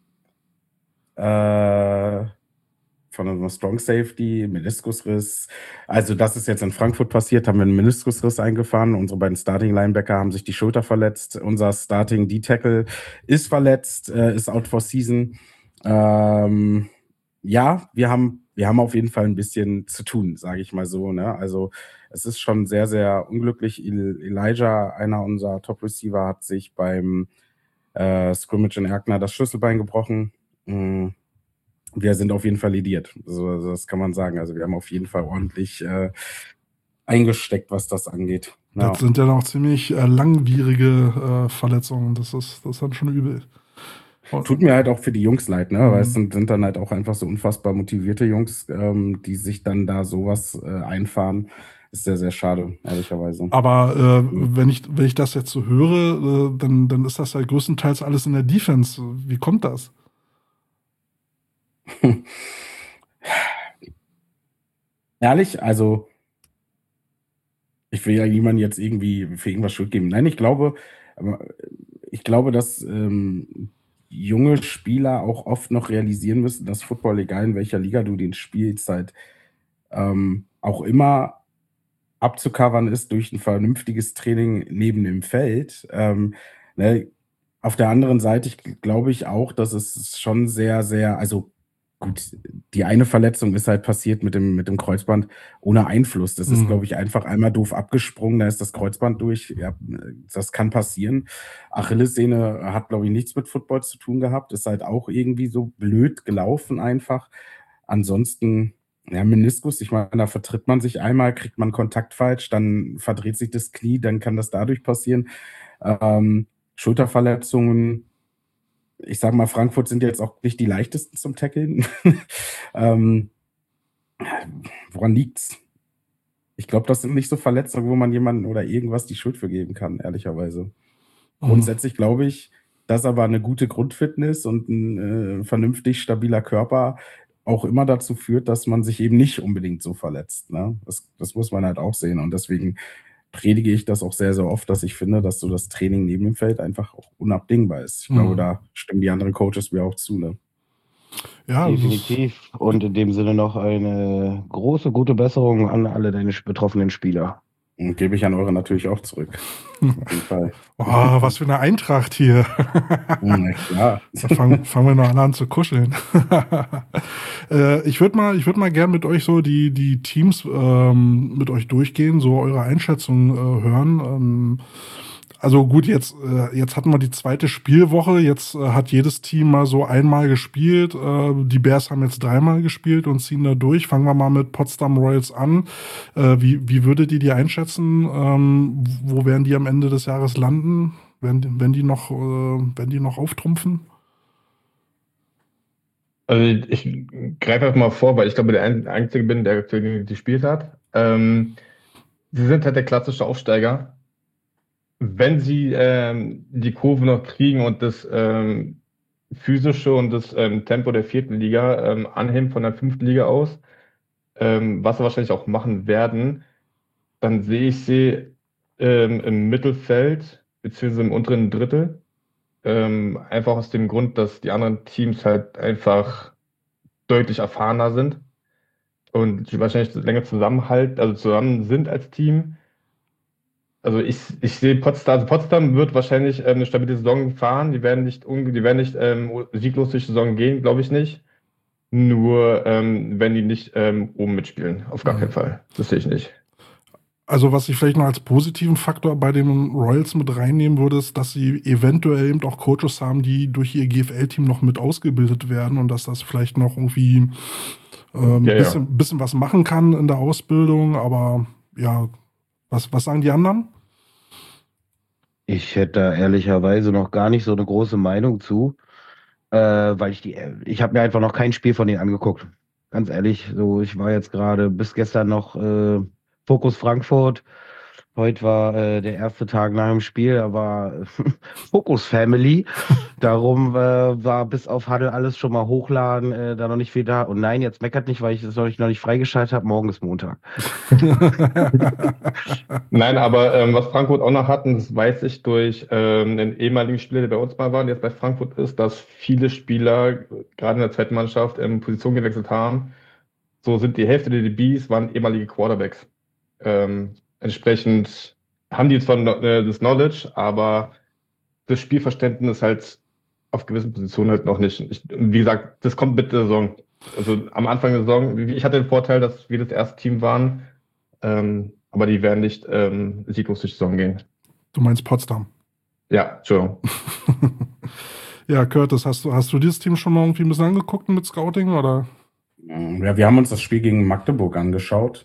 Von unserem Strong Safety, Meniskusriss. Also das ist jetzt in Frankfurt passiert, haben wir einen Meniskusriss eingefahren. Unsere beiden Starting Linebacker haben sich die Schulter verletzt. Unser Starting D-Tackle ist verletzt, ist out for season. Ja, wir haben auf jeden Fall ein bisschen zu tun, sage ich mal so. Ne? Also es ist schon sehr, sehr unglücklich. Elijah, einer unserer Top-Receiver, hat sich beim Scrimmage in Erkner das Schlüsselbein gebrochen. Wir sind auf jeden Fall lediert. Also das kann man sagen. Also wir haben auf jeden Fall ordentlich eingesteckt, was das angeht. Ja. Das sind ja noch ziemlich langwierige Verletzungen. Das ist dann schon übel. Tut mir halt auch für die Jungs leid, ne? Weil es sind dann halt auch einfach so unfassbar motivierte Jungs, die sich dann da sowas einfahren. Ist sehr, sehr schade, ehrlicherweise. Aber wenn ich das jetzt so höre, dann ist das ja größtenteils alles in der Defense. Wie kommt das? Ehrlich, also ich will ja niemandem jetzt irgendwie für irgendwas Schuld geben. Nein, ich glaube, dass junge Spieler auch oft noch realisieren müssen, dass Football, egal in welcher Liga du den spielst, halt auch immer abzucovern ist durch ein vernünftiges Training neben dem Feld. Ne? Auf der anderen Seite glaube ich auch, dass es schon sehr, sehr, also gut, die eine Verletzung ist halt passiert mit dem Kreuzband ohne Einfluss. Das ist, glaube ich, einfach einmal doof abgesprungen, da ist das Kreuzband durch. Ja, das kann passieren. Achillessehne hat, glaube ich, nichts mit Football zu tun gehabt. Ist halt auch irgendwie so blöd gelaufen einfach. Ansonsten, ja, Meniskus, ich meine, da vertritt man sich einmal, kriegt man Kontakt falsch, dann verdreht sich das Knie, dann kann das dadurch passieren. Schulterverletzungen, ich sage mal, Frankfurt sind jetzt auch nicht die leichtesten zum Tackeln. Woran liegt's? Ich glaube, das sind nicht so Verletzungen, wo man jemanden oder irgendwas die Schuld für geben kann, ehrlicherweise. Grundsätzlich glaube ich, dass aber eine gute Grundfitness und ein vernünftig stabiler Körper auch immer dazu führt, dass man sich eben nicht unbedingt so verletzt. Ne? Das muss man halt auch sehen. Und deswegen predige ich das auch sehr, sehr oft, dass ich finde, dass so das Training neben dem Feld einfach auch unabdingbar ist. Ich glaube, da stimmen die anderen Coaches mir auch zu. Ne? Ja, Definitiv. Und in dem Sinne noch eine große, gute Besserung an alle deine betroffenen Spieler. Und gebe ich an eure natürlich auch zurück. Auf jeden Fall. Oh, was für eine Eintracht hier. Na klar. Da fangen wir noch an zu kuscheln. Ich würde mal gern mit euch so die Teams mit euch durchgehen, so eure Einschätzung hören. Also gut, jetzt hatten wir die zweite Spielwoche. Jetzt hat jedes Team mal so einmal gespielt. Die Bears haben jetzt 3-mal gespielt und ziehen da durch. Fangen wir mal mit Potsdam Royals an. Wie würdet ihr die einschätzen? Wo werden die am Ende des Jahres landen? Wenn die noch auftrumpfen? Also ich greife einfach mal vor, weil ich glaube, der Einzige bin, der gespielt hat. Sie sind halt der klassische Aufsteiger. Wenn sie die Kurve noch kriegen und das physische und das Tempo der 4. Liga anheben von der 5. Liga aus, was sie wahrscheinlich auch machen werden, dann sehe ich sie im Mittelfeld beziehungsweise im unteren Drittel. Einfach aus dem Grund, dass die anderen Teams halt einfach deutlich erfahrener sind und die wahrscheinlich länger zusammen sind als Team. Also ich sehe Potsdam wird wahrscheinlich eine stabile Saison fahren. Die werden nicht sieglos durch die Saison gehen, glaube ich nicht. Nur wenn die nicht oben mitspielen, auf gar keinen Fall. Das sehe ich nicht. Also was ich vielleicht noch als positiven Faktor bei den Royals mit reinnehmen würde, ist, dass sie eventuell eben auch Coaches haben, die durch ihr GFL-Team noch mit ausgebildet werden und dass das vielleicht noch irgendwie bisschen was machen kann in der Ausbildung. Aber ja, was sagen die anderen? Ich hätte da ehrlicherweise noch gar nicht so eine große Meinung zu, weil ich habe mir einfach noch kein Spiel von denen angeguckt. Ganz ehrlich, so ich war jetzt gerade bis gestern noch Fokus Frankfurt. Heute war der erste Tag nach dem Spiel, aber Fokus Family. Darum war bis auf Huddle alles schon mal hochladen, da noch nicht viel da. Und nein, jetzt meckert nicht, weil ich das noch nicht freigeschaltet habe. Morgen ist Montag. Nein, aber was Frankfurt auch noch hatten, das weiß ich durch einen ehemaligen Spieler, der bei uns mal war und jetzt bei Frankfurt ist, dass viele Spieler gerade in der zweiten Mannschaft Position gewechselt haben. So sind die Hälfte der DBs waren ehemalige Quarterbacks. Entsprechend haben die zwar das Knowledge, aber das Spielverständnis halt auf gewissen Positionen halt noch nicht. Wie gesagt, das kommt mit der Saison. Also am Anfang der Saison, ich hatte den Vorteil, dass wir das erste Team waren, aber die werden nicht sieglos durch die Saison gehen. Du meinst Potsdam? Ja, Entschuldigung. Ja, Curtis, hast du dieses Team schon mal irgendwie ein bisschen angeguckt mit Scouting, oder? Ja, wir haben uns das Spiel gegen Magdeburg angeschaut.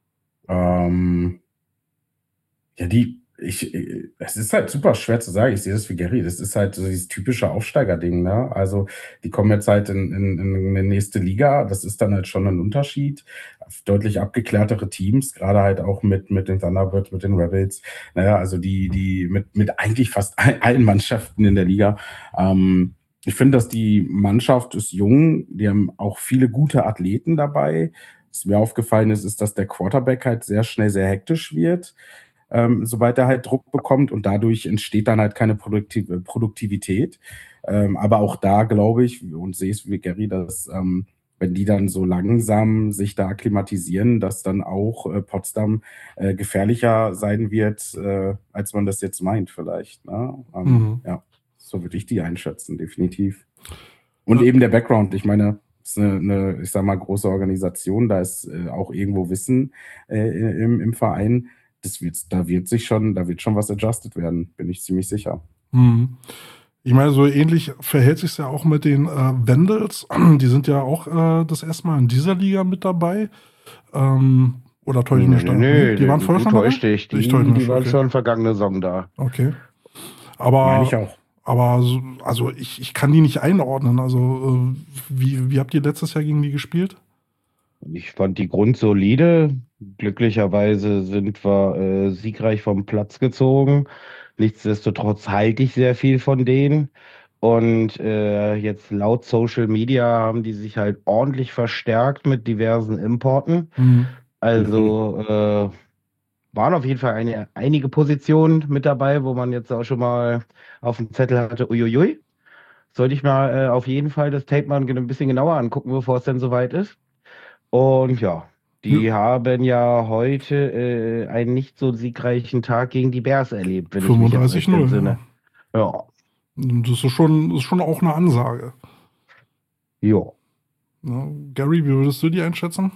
Es ist halt super schwer zu sagen. Ich sehe das wie Gary. Das ist halt so dieses typische Aufsteiger-Ding, ne? Also, die kommen jetzt halt in eine nächste Liga. Das ist dann halt schon ein Unterschied. Deutlich abgeklärtere Teams, gerade halt auch mit den Thunderbirds, mit den Rebels. Naja, also die mit eigentlich fast allen Mannschaften in der Liga. Ich finde, dass die Mannschaft ist jung. Die haben auch viele gute Athleten dabei. Was mir aufgefallen ist, dass der Quarterback halt sehr schnell sehr hektisch wird, sobald er halt Druck bekommt und dadurch entsteht dann halt keine Produktivität. Aber auch da glaube ich und sehe es wie Gary, dass wenn die dann so langsam sich da akklimatisieren, dass dann auch Potsdam gefährlicher sein wird, als man das jetzt meint vielleicht. Ne? Ja, so würde ich die einschätzen, definitiv. Und eben der Background, ich meine, es ist eine, ich sag mal, große Organisation, da ist auch irgendwo Wissen im Verein. Da wird schon was adjusted werden, bin ich ziemlich sicher. Ich meine, so ähnlich verhält sich ja auch mit den Vandals. Die sind ja auch das erste Mal in dieser Liga mit dabei. Oder täusche ich mich da? Nee, Die waren vorher du schon dabei? täuschst dich. Ich täusche mich, Die waren okay. schon vergangene Saison da. Okay. Meine ich auch. Aber also ich kann die nicht einordnen. Also wie habt ihr letztes Jahr gegen die gespielt? Ich fand die grundsolide. Glücklicherweise sind wir siegreich vom Platz gezogen. Nichtsdestotrotz halte ich sehr viel von denen. Und jetzt laut Social Media haben die sich halt ordentlich verstärkt mit diversen Importen. Mhm. Also waren auf jeden Fall einige Positionen mit dabei, wo man jetzt auch schon mal auf dem Zettel hatte, uiuiui. Sollte ich mal auf jeden Fall das Tape mal ein bisschen genauer angucken, bevor es denn soweit ist. Und ja, die haben ja heute einen nicht so siegreichen Tag gegen die Bears erlebt, wenn ich mich jetzt recht 35-0. entsinne. Ja. Das ist schon auch eine Ansage. Jo. Ja, Gary, wie würdest du die einschätzen?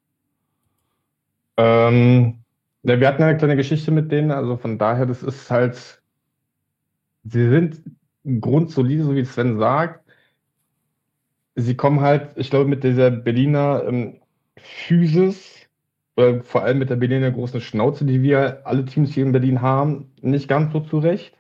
Ja, wir hatten eine kleine Geschichte mit denen, also von daher, das ist halt, sie sind grundsolide, so wie Sven sagt. Sie kommen halt, ich glaube, mit dieser Berliner Physis, vor allem mit der Berliner großen Schnauze, die wir alle Teams hier in Berlin haben, nicht ganz so zurecht.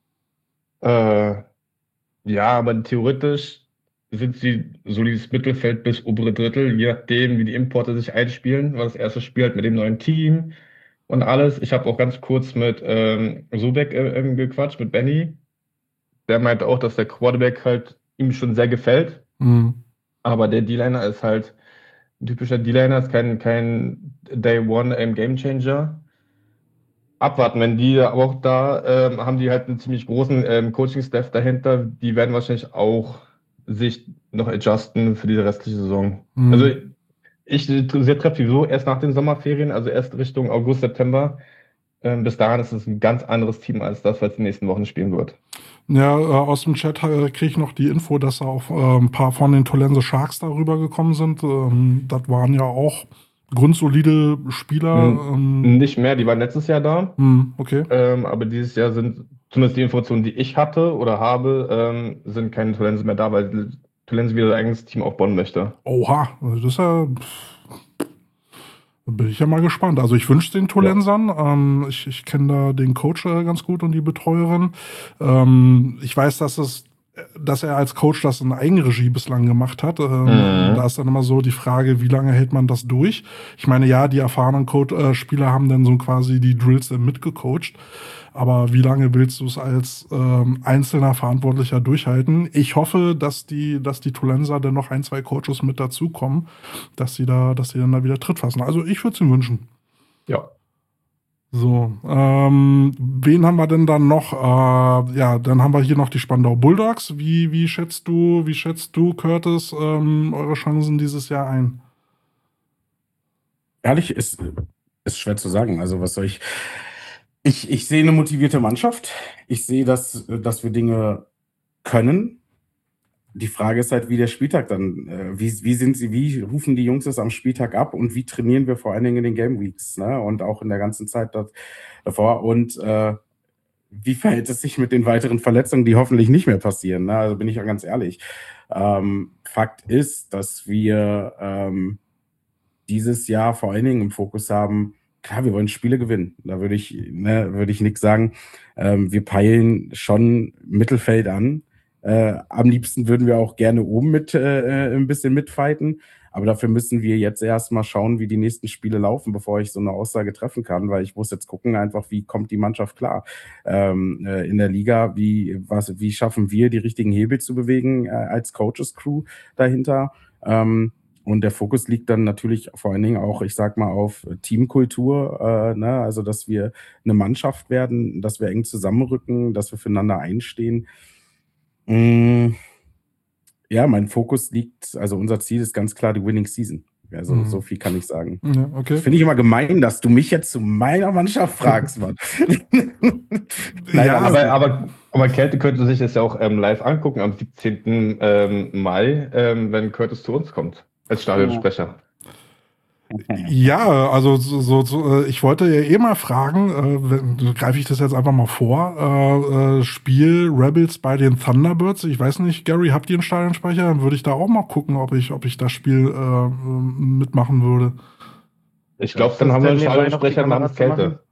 Ja, aber theoretisch sind sie solides Mittelfeld bis obere Drittel, je nachdem, wie die Importe sich einspielen. War das erste Spiel halt mit dem neuen Team und alles. Ich habe auch ganz kurz mit Sobek gequatscht, mit Benny. Der meinte auch, dass der Quarterback halt ihm schon sehr gefällt. Mhm. Aber der D-Liner ist halt ein typischer D-Liner, ist kein Day One Game Changer. Abwarten, wenn die aber auch da haben die halt einen ziemlich großen Coaching-Staff dahinter, die werden wahrscheinlich auch sich noch adjusten für die restliche Saison. Mhm. Also ich treffe sowieso erst nach den Sommerferien, also erst Richtung August, September. Bis dahin ist es ein ganz anderes Team als das, was die nächsten Wochen spielen wird. Ja, aus dem Chat kriege ich noch die Info, dass auch ein paar von den Tolense Sharks darüber gekommen sind. Das waren ja auch grundsolide Spieler. Nicht mehr, die waren letztes Jahr da. Okay. Aber dieses Jahr sind zumindest die Informationen, die ich hatte oder habe, sind keine Tolense mehr da, weil Tolense wieder ein eigenes Team aufbauen möchte. Oha, das ist ja. Da bin ich ja mal gespannt. Also ich wünsche den Tolensern. Ja. Ich kenne da den Coach ganz gut und die Betreuerin. Ich weiß, dass er als Coach das in Eigenregie bislang gemacht hat. Da ist dann immer so die Frage, wie lange hält man das durch? Ich meine, ja, die erfahrenen Spieler haben dann so quasi die Drills mitgecoacht. Aber wie lange willst du es als einzelner Verantwortlicher durchhalten? Ich hoffe, dass die Tolenser dann noch 1, 2 Coaches mit dazukommen, dass sie dann da wieder Tritt fassen. Also ich würde es ihnen wünschen. Ja. So, wen haben wir denn dann noch? Ja, dann haben wir hier noch die Spandau Bulldogs. Wie schätzt du, Curtis, eure Chancen dieses Jahr ein? Ehrlich, ist schwer zu sagen. Also was soll ich sehe eine motivierte Mannschaft. Ich sehe, dass wir Dinge können. Die Frage ist halt, wie der Spieltag dann, wie rufen die Jungs es am Spieltag ab und wie trainieren wir vor allen Dingen in den Game Weeks, ne? Und auch in der ganzen Zeit davor. Und wie verhält es sich mit den weiteren Verletzungen, die hoffentlich nicht mehr passieren, ne? Also bin ich ja ganz ehrlich. Fakt ist, dass wir dieses Jahr vor allen Dingen im Fokus haben, klar, wir wollen Spiele gewinnen. Da würde ich nichts sagen. Wir peilen schon Mittelfeld an. Am liebsten würden wir auch gerne oben ein bisschen mitfighten. Aber dafür müssen wir jetzt erstmal schauen, wie die nächsten Spiele laufen, bevor ich so eine Aussage treffen kann, weil ich muss jetzt gucken, einfach, wie kommt die Mannschaft klar in der Liga, wie schaffen wir, die richtigen Hebel zu bewegen als Coaches-Crew dahinter. Und der Fokus liegt dann natürlich vor allen Dingen auch, ich sag mal, auf Teamkultur, ne? Also dass wir eine Mannschaft werden, dass wir eng zusammenrücken, dass wir füreinander einstehen. Ja, mein Fokus liegt, also unser Ziel ist ganz klar die Winning Season. Also so viel kann ich sagen. Ja, okay. Finde ich immer gemein, dass du mich jetzt zu meiner Mannschaft fragst, Mann. Naja, aber Kälte könnte sich das ja auch live angucken am 17. Mai, wenn Curtis zu uns kommt, als Stadionsprecher. Ja, also ich wollte ja eh mal fragen, greife ich das jetzt einfach mal vor, Spiel Rebels bei den Thunderbirds. Ich weiß nicht, Gary, habt ihr einen Stadionsprecher? Dann würde ich da auch mal gucken, ob ich das Spiel mitmachen würde. Ich glaube, dann haben wir einen Stadionsprecher namens Kälte.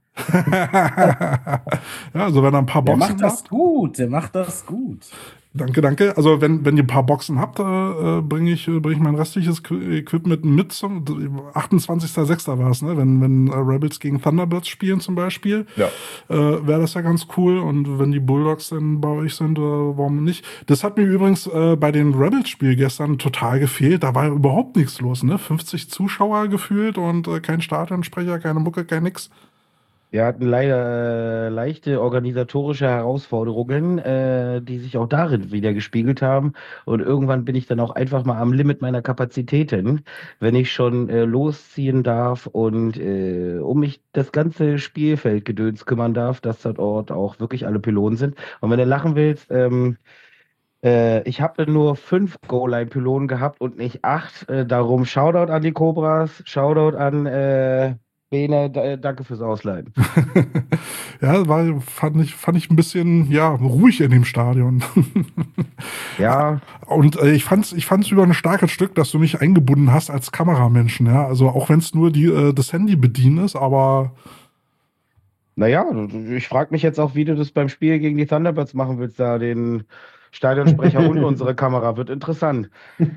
Ja, also wenn ihr ein paar Der Boxen macht das habt. gut, der macht das gut. Danke. Also wenn ihr ein paar Boxen habt, bringe ich mein restliches Equipment mit zum 28.06. war es, ne? Wenn Rebels gegen Thunderbirds spielen zum Beispiel, Ja. wäre das ja ganz cool. Und wenn die Bulldogs dann bei euch sind, warum nicht? Das hat mir übrigens bei dem Rebels-Spiel gestern total gefehlt. Da war ja überhaupt nichts los, ne? 50 Zuschauer gefühlt und kein Stadionsprecher, keine Mucke, kein nix. Wir hatten leider leichte organisatorische Herausforderungen, die sich auch darin wieder gespiegelt haben. Und irgendwann bin ich dann auch einfach mal am Limit meiner Kapazitäten, wenn ich schon losziehen darf und um mich das ganze Spielfeldgedöns kümmern darf, dass dort auch wirklich alle Pylonen sind. Und wenn du lachen willst, ich habe nur 5 Goal-Line-Pylonen gehabt und nicht 8. Darum Shoutout an die Cobras, Shoutout an Bene, danke fürs Ausleihen. Ja, fand ich ein bisschen, ja, ruhig in dem Stadion. Ja, Und ich fand's über ein starkes Stück, dass du mich eingebunden hast als Kameramenschen, ja. Also auch wenn es nur das Handy bedienen ist, aber naja, ich frage mich jetzt auch, wie du das beim Spiel gegen die Thunderbirds machen willst, da den Stadionsprecher und unsere Kamera. Wird interessant.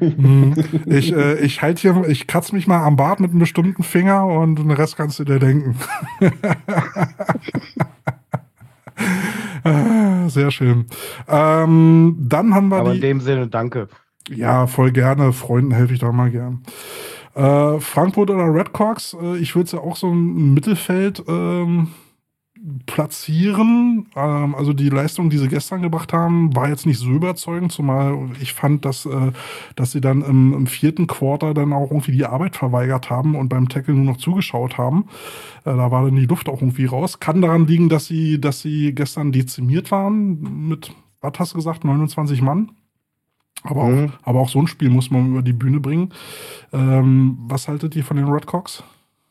ich kratze mich mal am Bart mit einem bestimmten Finger und den Rest kannst du dir denken. Sehr schön. Dann haben wir Aber in dem Sinne, danke. Ja, voll gerne. Freunden helfe ich da mal gern. Frankfurt oder Redhawks, ich würde es ja auch so im Mittelfeld platzieren. Also die Leistung, die sie gestern gebracht haben, war jetzt nicht so überzeugend, zumal ich fand, dass sie dann im 4. Quarter dann auch irgendwie die Arbeit verweigert haben und beim Tackle nur noch zugeschaut haben. Da war dann die Luft auch irgendwie raus. Kann daran liegen, dass sie gestern dezimiert waren mit, was hast du gesagt, 29 Mann? Aber auch so ein Spiel muss man über die Bühne bringen. Was haltet ihr von den Redhawks?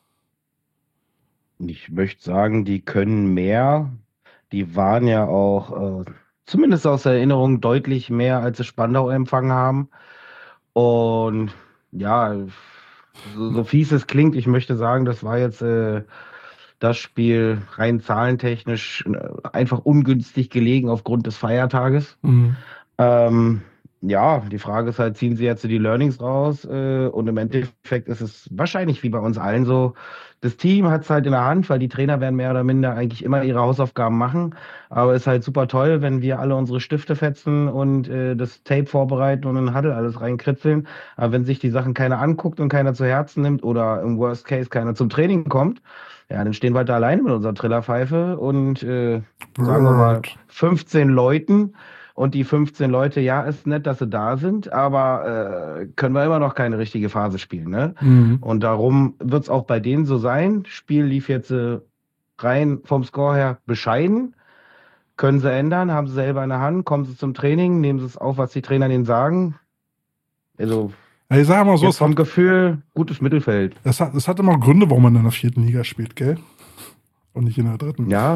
Ich möchte sagen, die können mehr. Die waren ja auch, zumindest aus Erinnerung, deutlich mehr, als sie Spandau empfangen haben. Und ja, so fies es klingt, ich möchte sagen, das war jetzt das Spiel rein zahlentechnisch einfach ungünstig gelegen aufgrund des Feiertages. Ja, die Frage ist halt, ziehen sie jetzt die Learnings raus? Und im Endeffekt ist es wahrscheinlich wie bei uns allen so, das Team hat es halt in der Hand, weil die Trainer werden mehr oder minder eigentlich immer ihre Hausaufgaben machen. Aber es ist halt super toll, wenn wir alle unsere Stifte fetzen und das Tape vorbereiten und in den Huddle alles reinkritzeln. Aber wenn sich die Sachen keiner anguckt und keiner zu Herzen nimmt oder im Worst Case keiner zum Training kommt, ja, dann stehen wir da alleine mit unserer Trillerpfeife und sagen wir mal 15 Leuten. Und die 15 Leute, ja, ist nett, dass sie da sind, aber können wir immer noch keine richtige Phase spielen, ne? Und darum wird es auch bei denen so sein. Spiel lief jetzt rein vom Score her bescheiden. Können sie ändern, haben sie selber in der Hand, kommen sie zum Training, nehmen sie es auf, was die Trainer denen sagen. Also, ich sag mal so, jetzt vom Gefühl, gutes Mittelfeld. Es hat immer Gründe, warum man in der 4. Liga spielt, gell? Und nicht in der 3. Ja.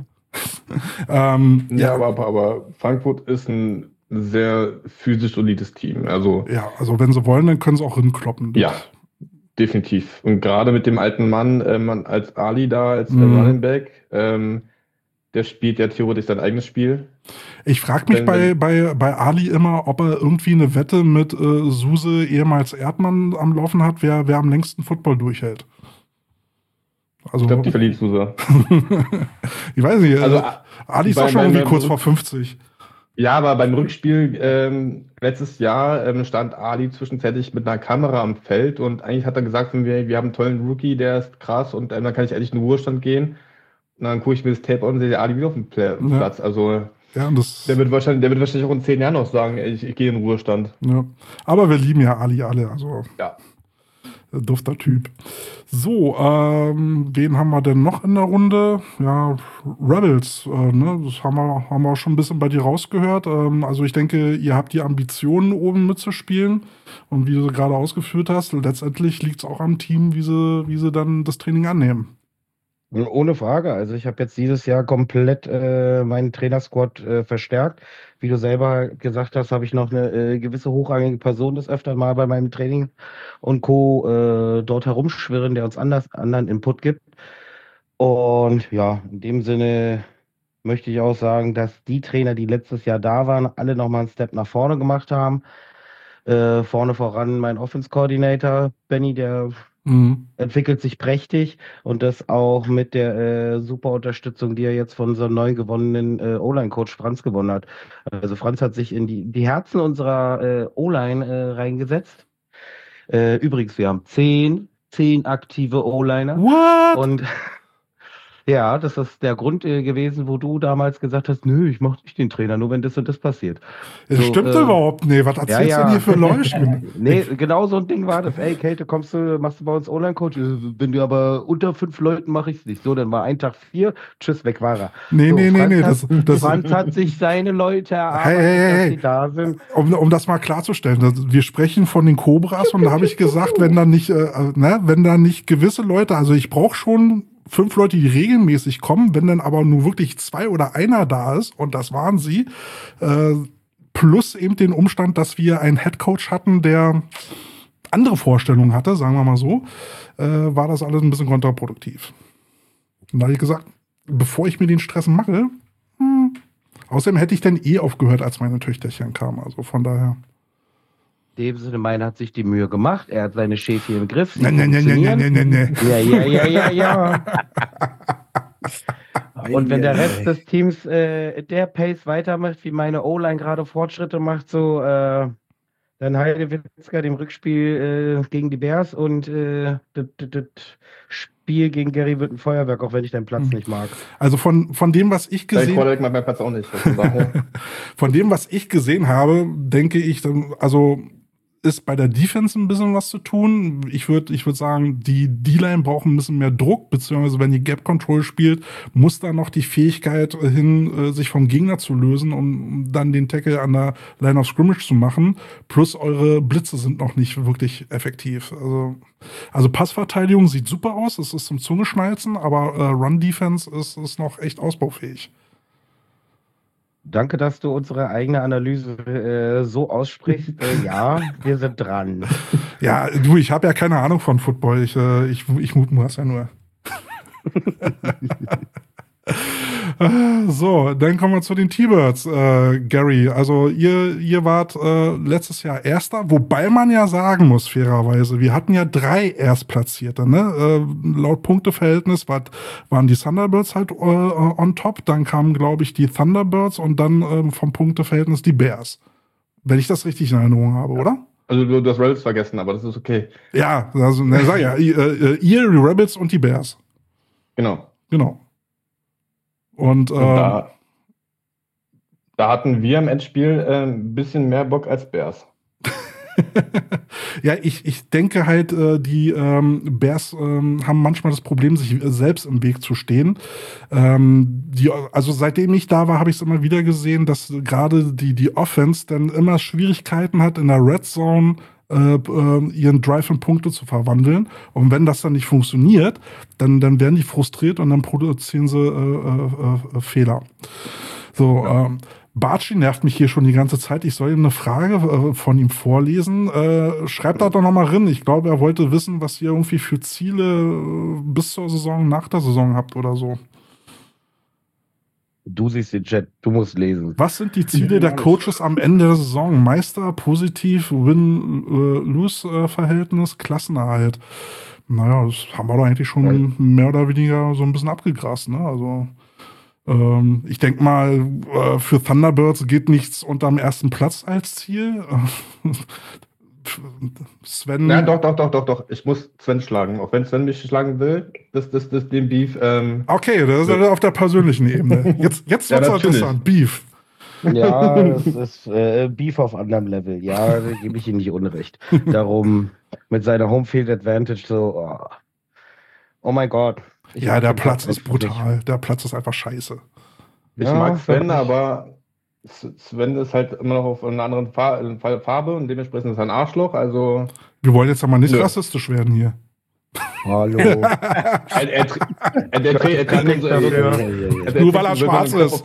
Ja, aber Frankfurt ist ein sehr physisch solides Team. Also, ja, also wenn sie wollen, dann können sie auch hinkloppen. Ja, definitiv. Und gerade mit dem alten Mann, als Ali da, als Running Back, der spielt ja theoretisch sein eigenes Spiel. Ich frage mich bei Ali immer, ob er irgendwie eine Wette mit Suse, ehemals Erdmann, am Laufen hat, wer am längsten Football durchhält. Also, ich glaube, die verliebt Suse. Ich weiß nicht, also, Ali ist auch schon irgendwie kurz vor 50. Ja, aber beim Rückspiel letztes Jahr stand Ali zwischenzeitlich mit einer Kamera am Feld und eigentlich hat er gesagt, wir haben einen tollen Rookie, der ist krass und dann kann ich endlich in den Ruhestand gehen. Und dann gucke ich mir das Tape an und sehe Ali wieder auf dem Platz. Also ja, der wird wahrscheinlich auch in 10 Jahren noch sagen, ich gehe in den Ruhestand. Ja. Aber wir lieben ja Ali alle. Also. Ja. Dufter Typ. So, wen haben wir denn noch in der Runde? Ja, Rebels, ne? Das haben wir auch schon ein bisschen bei dir rausgehört. Also ich denke, ihr habt die Ambitionen, oben mitzuspielen. Und wie du gerade ausgeführt hast, letztendlich liegt es auch am Team, wie sie dann das Training annehmen. Ohne Frage. Also ich habe jetzt dieses Jahr komplett meinen Trainersquad verstärkt. Wie du selber gesagt hast, habe ich noch eine gewisse hochrangige Person des Öfteren mal bei meinem Training und Co. Dort herumschwirren, der uns anderen Input gibt. Und ja, in dem Sinne möchte ich auch sagen, dass die Trainer, die letztes Jahr da waren, alle nochmal einen Step nach vorne gemacht haben. Vorne voran mein Offense Coordinator, Benny, der entwickelt sich prächtig und das auch mit der super Unterstützung, die er jetzt von unserem neu gewonnenen O-Line-Coach Franz gewonnen hat. Also Franz hat sich in die Herzen unserer O-Line reingesetzt. Übrigens, wir haben 10 aktive O-Liner. What? Und ja, das ist der Grund gewesen, wo du damals gesagt hast, nö, ich mach nicht den Trainer, nur wenn das und das passiert. Das stimmt überhaupt nicht. Was erzählst du denn hier für Leuchten? Nee, genau so ein Ding war das. Ey, Kälte, machst du bei uns Online-Coach? Wenn du aber unter 5 Leuten mache ich es nicht. So, dann war ein Tag 4, tschüss, weg war er. Nee. Franz hat sich seine Leute erarbeitet, dass sie da sind. Um das mal klarzustellen, wir sprechen von den Cobras und da habe ich gesagt, wenn da nicht gewisse Leute, also ich brauche schon 5 Leute, die regelmäßig kommen, wenn dann aber nur wirklich 2 oder einer da ist, und das waren sie, plus eben den Umstand, dass wir einen Headcoach hatten, der andere Vorstellungen hatte, sagen wir mal so, war das alles ein bisschen kontraproduktiv. Und da habe ich gesagt, bevor ich mir den Stress mache, außerdem hätte ich dann aufgehört, als meine Töchterchen kamen, also von daher. In dem Sinne, meiner hat sich die Mühe gemacht. Er hat seine Schäfchen im Griff. Nee. Ja. Und wenn der Rest des Teams der Pace weitermacht, wie meine O-Line gerade Fortschritte macht, so dann Heidewitzka dem Rückspiel gegen die Bears und das Spiel gegen Gary wird ein Feuerwerk, auch wenn ich deinen Platz nicht mag. Also von dem, was ich gesehen habe, meinen Platz auch nicht. von dem, was ich gesehen habe, denke ich, also ist bei der Defense ein bisschen was zu tun. Ich würd sagen, die D-Line braucht ein bisschen mehr Druck, beziehungsweise wenn die Gap Control spielt, muss da noch die Fähigkeit hin, sich vom Gegner zu lösen, um dann den Tackle an der Line of Scrimmage zu machen. Plus eure Blitze sind noch nicht wirklich effektiv. Also Passverteidigung sieht super aus, es ist zum Zungeschnalzen, aber Run-Defense ist noch echt ausbaufähig. Danke, dass du unsere eigene Analyse so aussprichst. Ja, wir sind dran. Ja, du, ich habe ja keine Ahnung von Football. Ich mutmaß ja nur. So, dann kommen wir zu den T-Birds, Gary. Also ihr wart letztes Jahr Erster, wobei man ja sagen muss, fairerweise, wir hatten ja 3 Erstplatzierte, ne? Laut Punkteverhältnis waren die Thunderbirds halt on top, dann kamen, glaube ich, die Thunderbirds und dann vom Punkteverhältnis die Bears. Wenn ich das richtig in Erinnerung habe, oder? Also du hast Rebels vergessen, aber das ist okay. Ja, also, sag ja, ihr, die Rebels und die Bears. Genau. Und da hatten wir im Endspiel ein bisschen mehr Bock als Bears. Ja, ich denke halt, die Bears haben manchmal das Problem, sich selbst im Weg zu stehen. Also seitdem ich da war, habe ich es immer wieder gesehen, dass gerade die Offense dann immer Schwierigkeiten hat, in der Red Zone ihren Drive in Punkte zu verwandeln. Und wenn das dann nicht funktioniert, dann werden die frustriert und dann produzieren sie Fehler. So, ja. Bartschi nervt mich hier schon die ganze Zeit. Ich soll ihm eine Frage von ihm vorlesen. Schreibt da doch noch mal rein. Ich glaube, er wollte wissen, was ihr irgendwie für Ziele bis zur Saison, nach der Saison habt oder so. Du siehst den Chat, du musst lesen. Was sind die Ziele der Coaches am Ende der Saison? Meister, positiv, Win-Lose-Verhältnis, Klassenerhalt. Naja, das haben wir doch eigentlich schon mehr oder weniger so ein bisschen abgegrast, ne? Also ich denke mal, für Thunderbirds geht nichts unterm ersten Platz als Ziel. Sven. Ja, doch. Ich muss Sven schlagen. Auch wenn Sven mich schlagen will, das den Beef. Okay, das ist auf der persönlichen Ebene. Jetzt wird's ja, interessant. Beef. Ja, das ist Beef auf anderem Level. Ja, da gebe ich Ihnen nicht Unrecht. Darum mit seiner Homefield Advantage so, oh mein Gott. Ja, der Platz ist brutal. Der Platz ist einfach scheiße. Ich mag Sven, aber Sven ist halt immer noch auf einer anderen Farbe und dementsprechend ist er ein Arschloch. Also Wir wollen jetzt aber nicht rassistisch werden hier. Hallo. Nur weil er schwarz ist.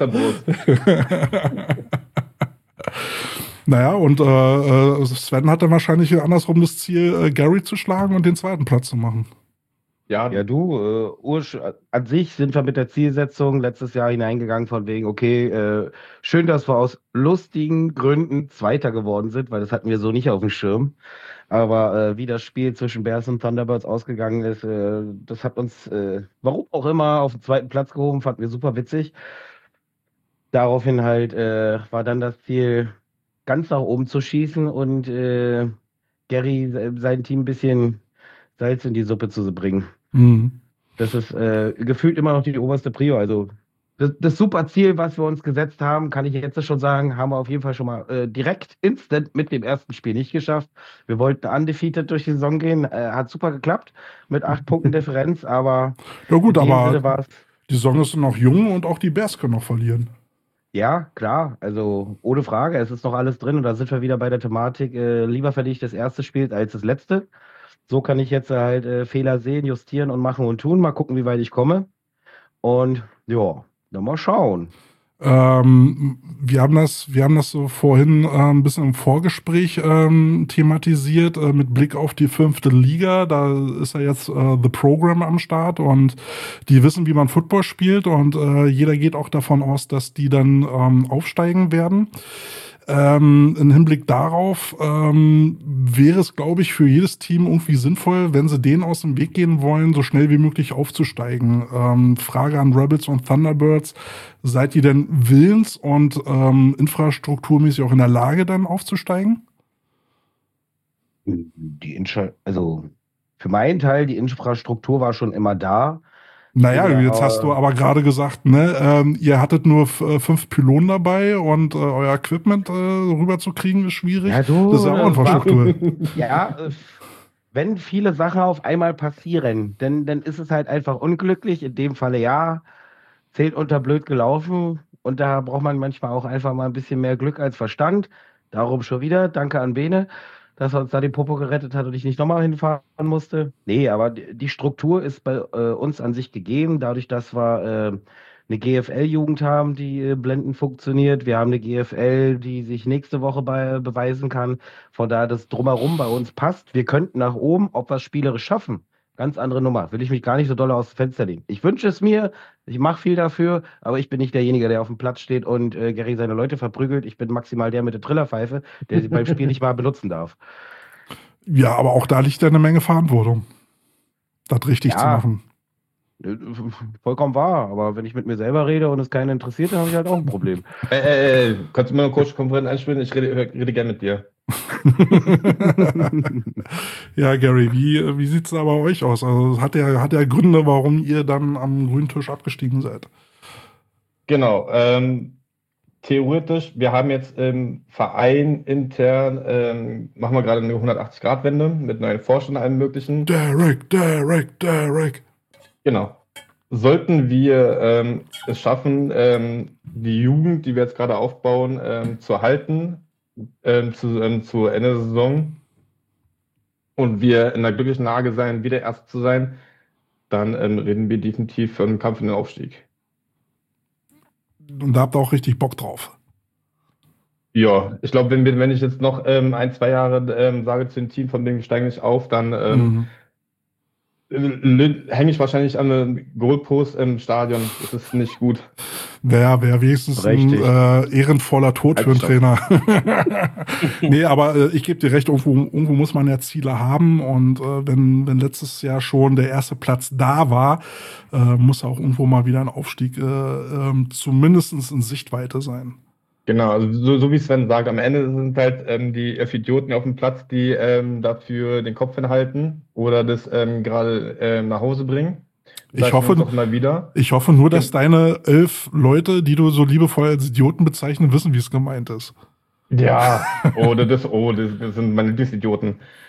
Naja, und Sven hatte wahrscheinlich andersrum das Ziel, Gary zu schlagen und den zweiten Platz zu machen. Ja, du, an sich sind wir mit der Zielsetzung letztes Jahr hineingegangen von wegen, okay, schön, dass wir aus lustigen Gründen Zweiter geworden sind, weil das hatten wir so nicht auf dem Schirm. Aber wie das Spiel zwischen Bears und Thunderbirds ausgegangen ist, das hat uns, warum auch immer, auf den zweiten Platz gehoben, fanden wir super witzig. Daraufhin halt war dann das Ziel, ganz nach oben zu schießen und Gary, sein Team ein bisschen Salz in die Suppe zu bringen. Mhm. Das ist gefühlt immer noch die oberste Prio. Also das super Ziel, was wir uns gesetzt haben, kann ich jetzt schon sagen, haben wir auf jeden Fall schon mal direkt instant mit dem ersten Spiel nicht geschafft. Wir wollten undefeated durch die Saison gehen, hat super geklappt mit 8 Punkten Differenz, aber ja gut, aber Sinne die Saison ist noch jung und auch die Bears können noch verlieren. Ja, klar, also ohne Frage, es ist noch alles drin und da sind wir wieder bei der Thematik, lieber verliere ich das erste Spiel als das letzte. So kann ich jetzt halt Fehler sehen, justieren und machen und tun. Mal gucken, wie weit ich komme. Und ja, dann mal schauen. Wir haben das so vorhin ein bisschen im Vorgespräch thematisiert mit Blick auf die 5. Liga. Da ist ja jetzt The Program am Start und die wissen, wie man Football spielt und jeder geht auch davon aus, dass die dann aufsteigen werden. Im Hinblick darauf wäre es, glaube ich, für jedes Team irgendwie sinnvoll, wenn sie denen aus dem Weg gehen wollen, so schnell wie möglich aufzusteigen. Frage an Rebels und Thunderbirds, seid ihr denn willens und infrastrukturmäßig auch in der Lage, dann aufzusteigen? Also für meinen Teil, die Infrastruktur war schon immer da. Naja, jetzt hast du aber gerade gesagt, ne, ihr hattet nur 5 Pylonen dabei und euer Equipment rüberzukriegen ist schwierig. Ja, du, das ist ja auch Infrastruktur. Ja, wenn viele Sachen auf einmal passieren, dann ist es halt einfach unglücklich. In dem Falle ja, zählt unter blöd gelaufen und da braucht man manchmal auch einfach mal ein bisschen mehr Glück als Verstand. Darum schon wieder, danke an Bene, dass er uns da den Popo gerettet hat und ich nicht nochmal hinfahren musste. Nee, aber die Struktur ist bei uns an sich gegeben, dadurch, dass wir eine GFL-Jugend haben, die blendend funktioniert. Wir haben eine GFL, die sich nächste Woche beweisen kann. Von daher das Drumherum bei uns passt. Wir könnten nach oben, ob wir es spielerisch schaffen. Ganz andere Nummer. Will ich mich gar nicht so doll aus dem Fenster lehnen. Ich wünsche es mir, ich mache viel dafür, aber ich bin nicht derjenige, der auf dem Platz steht und Gary seine Leute verprügelt. Ich bin maximal der mit der Trillerpfeife, der sie beim Spiel nicht mal benutzen darf. Ja, aber auch da liegt ja eine Menge Verantwortung, das richtig zu machen. Vollkommen wahr, aber wenn ich mit mir selber rede und es keinen interessiert, dann habe ich halt auch ein Problem. Kannst du mal eine kurze Konferenz einspielen? Ich rede gerne mit dir. Ja, Gary, wie sieht es da bei euch aus? Also hat ja Gründe, warum ihr dann am grünen Tisch abgestiegen seid. Genau. Theoretisch, wir haben jetzt im Verein intern, machen wir gerade eine 180-Grad-Wende mit neuen Vorständen, allem möglichen. Derek. Genau. Sollten wir es schaffen, die Jugend, die wir jetzt gerade aufbauen, zu erhalten, zu Ende der Saison und wir in der glücklichen Lage sein, wieder Erster zu sein, dann reden wir definitiv von einem Kampf in den Aufstieg. Und da habt ihr auch richtig Bock drauf. Ja, ich glaube, wenn ich jetzt noch 1-2 Jahre sage zu dem Team, von dem wir steigen nicht auf, dann hänge ich wahrscheinlich an einem Goalpost im Stadion. Das ist nicht gut. Wäre wenigstens ein ehrenvoller Tod für einen Trainer. Nee, aber ich gebe dir recht, irgendwo muss man ja Ziele haben und wenn letztes Jahr schon der erste Platz da war, muss auch irgendwo mal wieder ein Aufstieg zumindest in Sichtweite sein. Genau, also so wie Sven sagt, am Ende sind halt die Idioten auf dem Platz, die dafür den Kopf hinhalten oder das gerade nach Hause bringen. Ich hoffe nur, dass deine 11 Leute, die du so liebevoll als Idioten bezeichnest, wissen, wie es gemeint ist. Ja, das sind meine Idioten.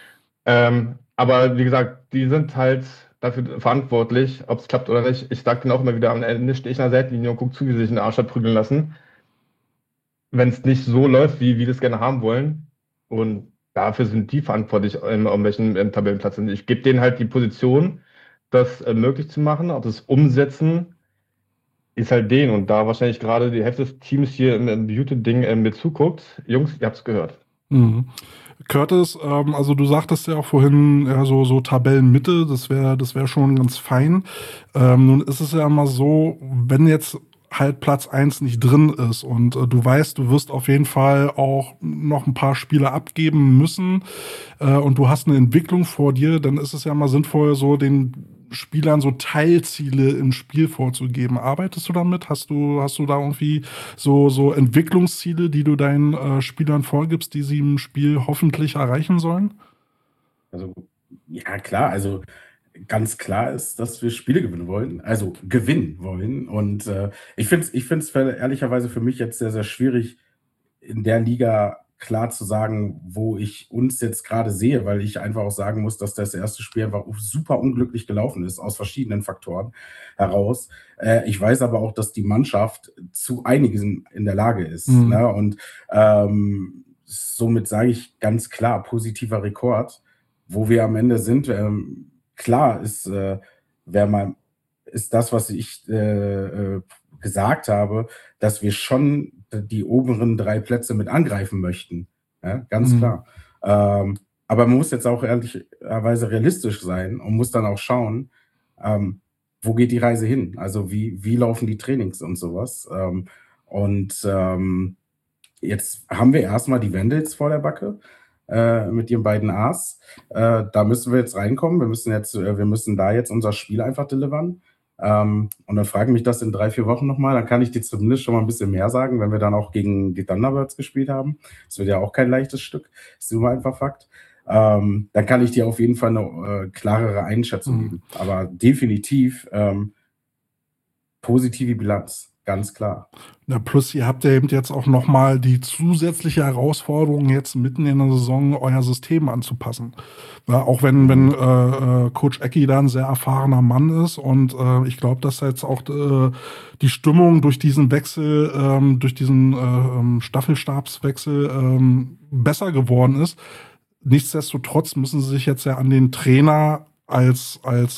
Aber wie gesagt, die sind halt dafür verantwortlich, ob es klappt oder nicht. Ich sage denen auch immer wieder, am Ende stehe ich an der Seitenlinie und gucke zu, wie sie sich in den Arsch prügeln lassen, wenn es nicht so läuft, wie wir das gerne haben wollen. Und dafür sind die verantwortlich, um welchen Tabellenplatz sind. Ich gebe denen halt die Position, das möglich zu machen, ob das umsetzen, ist halt denen. Und da wahrscheinlich gerade die Hälfte des Teams hier im Beauty-Ding mir zuguckt, Jungs, ihr habt es gehört. Mhm. Curtis, also du sagtest ja auch vorhin, ja, so Tabellenmitte, das wär schon ganz fein. Nun ist es ja immer so, wenn jetzt halt Platz 1 nicht drin ist und du weißt, du wirst auf jeden Fall auch noch ein paar Spiele abgeben müssen und du hast eine Entwicklung vor dir, dann ist es ja mal sinnvoll, so den Spielern so Teilziele im Spiel vorzugeben. Arbeitest du damit? Hast du da irgendwie so Entwicklungsziele, die du deinen Spielern vorgibst, die sie im Spiel hoffentlich erreichen sollen? Also, ja, klar, also ganz klar ist, dass wir Spiele gewinnen wollen, also gewinnen wollen. Und ich finde es ehrlicherweise für mich jetzt sehr, sehr schwierig, in der Liga klar zu sagen, wo ich uns jetzt gerade sehe, weil ich einfach auch sagen muss, dass das erste Spiel einfach super unglücklich gelaufen ist, aus verschiedenen Faktoren heraus. Ich weiß aber auch, dass die Mannschaft zu einigen in der Lage ist. Mhm. Ne? Und somit sage ich ganz klar, positiver Rekord, wo wir am Ende sind. Klar ist, ist das, was ich gesagt habe, dass wir schon die oberen 3 Plätze mit angreifen möchten. Ja, ganz klar. Aber man muss jetzt auch ehrlicherweise realistisch sein und muss dann auch schauen, wo geht die Reise hin? Also wie laufen die Trainings und sowas? Jetzt haben wir erstmal die Vandals vor der Backe mit ihren beiden A's. Da müssen wir jetzt reinkommen. Wir müssen da jetzt unser Spiel einfach delivern. Und dann frage mich das in 3-4 Wochen nochmal, dann kann ich dir zumindest schon mal ein bisschen mehr sagen, wenn wir dann auch gegen die Thunderbirds gespielt haben. Das wird ja auch kein leichtes Stück, ist immer einfach Fakt. Dann kann ich dir auf jeden Fall eine klarere Einschätzung geben. Aber definitiv positive Bilanz, ganz klar. Na, plus ihr habt ja eben jetzt auch nochmal die zusätzliche Herausforderung, jetzt mitten in der Saison euer System anzupassen. Ja, auch wenn Coach Ecki da ein sehr erfahrener Mann ist und ich glaube, dass jetzt auch die Stimmung durch diesen Wechsel, durch diesen Staffelstabswechsel besser geworden ist. Nichtsdestotrotz müssen sie sich jetzt ja an den Trainer als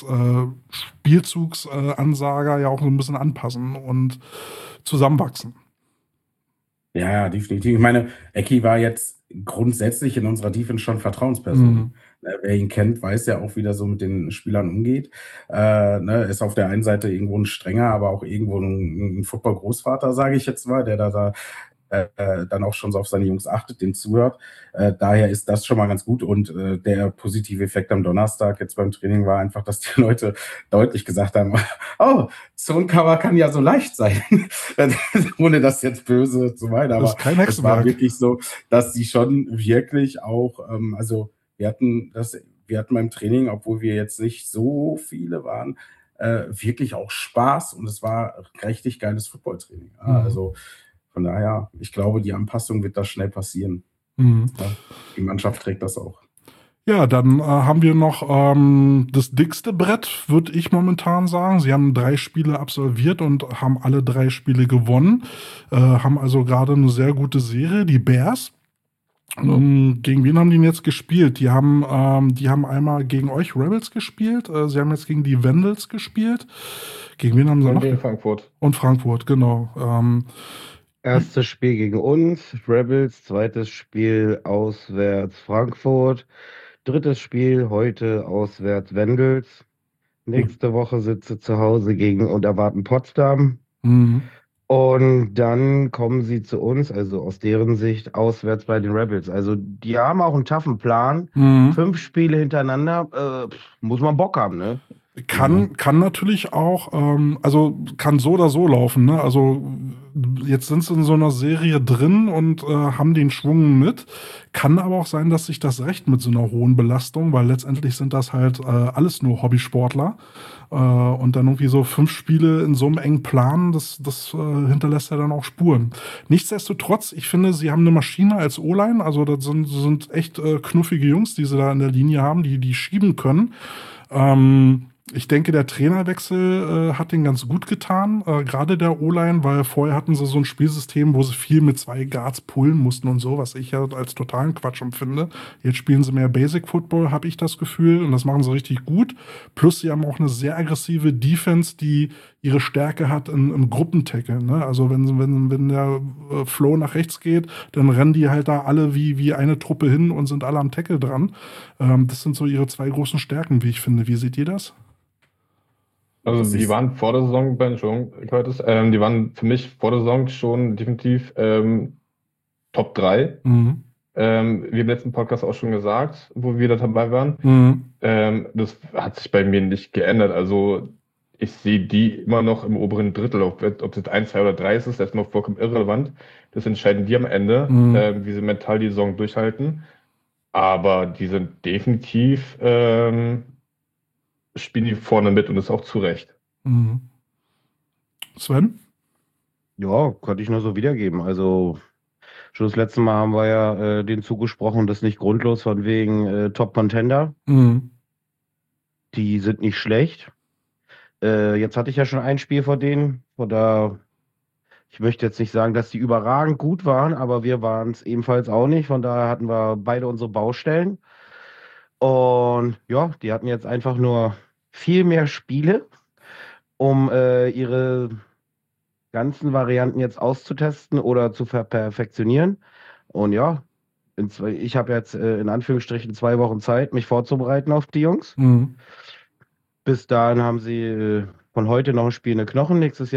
Spielzugsansager ja auch so ein bisschen anpassen und zusammenwachsen. Ja, definitiv. Ich meine, Ecki war jetzt grundsätzlich in unserer Defense schon Vertrauensperson. Wer ihn kennt, weiß ja auch, wie der so mit den Spielern umgeht. Ist auf der einen Seite irgendwo ein strenger, aber auch irgendwo ein Football-Großvater, sage ich jetzt mal, der da dann auch schon so auf seine Jungs achtet, denen zuhört. Daher ist das schon mal ganz gut. Und der positive Effekt am Donnerstag jetzt beim Training war einfach, dass die Leute deutlich gesagt haben, oh, Zone-Cover kann ja so leicht sein. Ohne das jetzt böse zu meinen. Aber es war wirklich so, dass die schon wirklich auch, also wir hatten beim Training, obwohl wir jetzt nicht so viele waren, wirklich auch Spaß und es war richtig geiles Football-Training. Also von daher, ich glaube, die Anpassung wird da schnell passieren. Ja, die Mannschaft trägt das auch. Ja, dann haben wir noch das dickste Brett, würde ich momentan sagen. Sie haben 3 Spiele absolviert und haben alle 3 Spiele gewonnen. Haben also gerade eine sehr gute Serie, die Bears. Gegen wen haben die denn jetzt gespielt? Die haben einmal gegen euch Rebels gespielt. Sie haben jetzt gegen die Vandals gespielt. Gegen wen haben sie noch? Gegen Frankfurt. Und Frankfurt, genau. Erstes Spiel gegen uns, Rebels. Zweites Spiel auswärts Frankfurt. Drittes Spiel heute auswärts Vandals. Nächste Woche sitze zu Hause gegen und erwarten Potsdam. Und dann kommen sie zu uns, also aus deren Sicht, auswärts bei den Rebels. Also die haben auch einen taffen Plan. 5 Spiele hintereinander, muss man Bock haben, ne? Kann natürlich auch, also kann so oder so laufen, ne? Also jetzt sind sie in so einer Serie drin und haben den Schwung mit. Kann aber auch sein, dass sich das rächt mit so einer hohen Belastung, weil letztendlich sind das halt alles nur Hobbysportler. Und dann irgendwie so 5 Spiele in so einem engen Plan, das hinterlässt ja dann auch Spuren. Nichtsdestotrotz, ich finde, sie haben eine Maschine als O-Line, also das sind echt knuffige Jungs, die sie da in der Linie haben, die schieben können. Ich denke, der Trainerwechsel hat den ganz gut getan, gerade der O-Line, weil vorher hatten sie so ein Spielsystem, wo sie viel mit 2 Guards pullen mussten und so, was ich ja als totalen Quatsch empfinde. Jetzt spielen sie mehr Basic Football, habe ich das Gefühl, und das machen sie richtig gut. Plus sie haben auch eine sehr aggressive Defense, die ihre Stärke hat im Gruppentackle. Ne? Also wenn der Flow nach rechts geht, dann rennen die halt da alle wie eine Truppe hin und sind alle am Tackle dran. Das sind so ihre 2 großen Stärken, wie ich finde. Wie seht ihr das? Also die waren vor der Saison, Entschuldigung, Curtis, die waren für mich vor der Saison schon definitiv Top 3. Mhm. Wir haben im letzten Podcast auch schon gesagt, wo wir da dabei waren. Mhm. Das hat sich bei mir nicht geändert. Also ich sehe die immer noch im oberen Drittel. Ob es jetzt 1, 2 oder 3 ist, ist erstmal vollkommen irrelevant. Das entscheiden die am Ende, wie sie mental die Saison durchhalten. Aber die sind definitiv spielen die vorne mit und ist auch zu Recht. Mhm. Sven? Ja, könnte ich nur so wiedergeben. Also schon das letzte Mal haben wir ja denen zugesprochen, das ist nicht grundlos von wegen Top-Contender. Mhm. Die sind nicht schlecht. Jetzt hatte ich ja schon ein Spiel von denen. Oder ich möchte jetzt nicht sagen, dass die überragend gut waren, aber wir waren es ebenfalls auch nicht. Von daher hatten wir beide unsere Baustellen. Und ja, die hatten jetzt einfach nur viel mehr Spiele, um ihre ganzen Varianten jetzt auszutesten oder zu perfektionieren. Und ja, ich habe jetzt in Anführungsstrichen 2 Wochen Zeit, mich vorzubereiten auf die Jungs. Mhm. Bis dahin haben sie von heute noch ein Spiel in den Knochen, nächste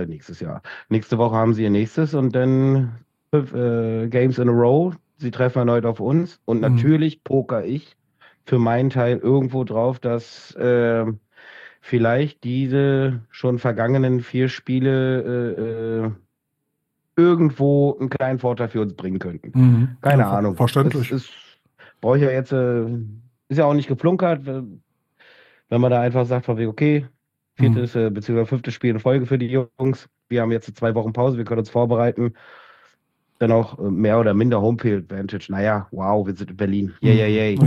Woche haben sie ihr nächstes und dann 5 Games in a row. Sie treffen erneut auf uns und natürlich poker ich für meinen Teil irgendwo drauf, dass vielleicht diese schon vergangenen 4 Spiele irgendwo einen kleinen Vorteil für uns bringen könnten. Mhm. Keine Ja, Ahnung. verständlich. Brauche ich ja jetzt, ist ja auch nicht geflunkert, wenn man da einfach sagt, von wegen, okay, 4. bzw. 5. Spiel in Folge für die Jungs. Wir haben jetzt 2 Wochen Pause, wir können uns vorbereiten. Dann auch mehr oder minder Homefield Advantage. Naja, wow, wir sind in Berlin. Yay.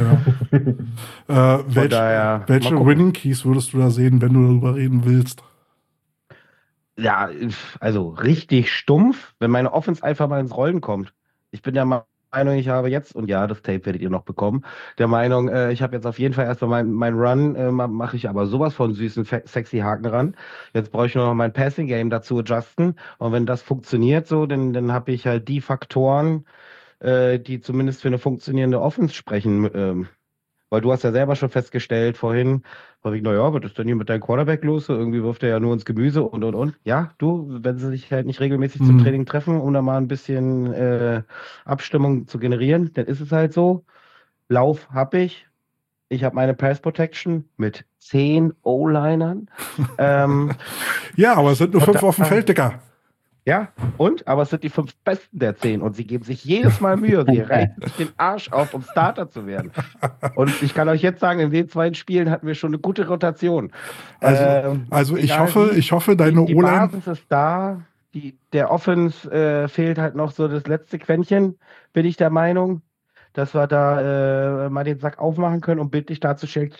Ja. Von daher, mal Welche gucken. Winning Keys würdest du da sehen, wenn du darüber reden willst? Ja, also richtig stumpf, wenn meine Offense einfach mal ins Rollen kommt. Ich bin der Meinung, ich habe jetzt, und ja, das Tape werdet ihr noch bekommen, der Meinung, ich habe jetzt auf jeden Fall erstmal mein Run, mache ich aber sowas von süßen, sexy Haken ran. Jetzt brauche ich nur noch mein Passing Game dazu adjusten. Und wenn das funktioniert so, dann habe ich halt die Faktoren, die zumindest für eine funktionierende Offense sprechen. Weil du hast ja selber schon festgestellt vorhin, naja, was ist denn hier mit deinem Quarterback los? So, irgendwie wirft er ja nur ins Gemüse und. Ja, wenn sie sich halt nicht regelmäßig zum Training treffen, um da mal ein bisschen Abstimmung zu generieren, dann ist es halt so. Lauf habe ich. Ich habe meine Pass Protection mit 10 O-Linern. Ja, aber es sind nur 5 auf dem Feld, Digga. Ja, aber es sind die 5 Besten der 10 und sie geben sich jedes Mal Mühe. Sie reißen sich den Arsch auf, um Starter zu werden. Und ich kann euch jetzt sagen, in den 2 Spielen hatten wir schon eine gute Rotation. Also ich hoffe, deine die O-Line... Basis ist da. Der Offense fehlt halt noch so das letzte Quäntchen, bin ich der Meinung, dass wir da mal den Sack aufmachen können, um bildlich darzustellen.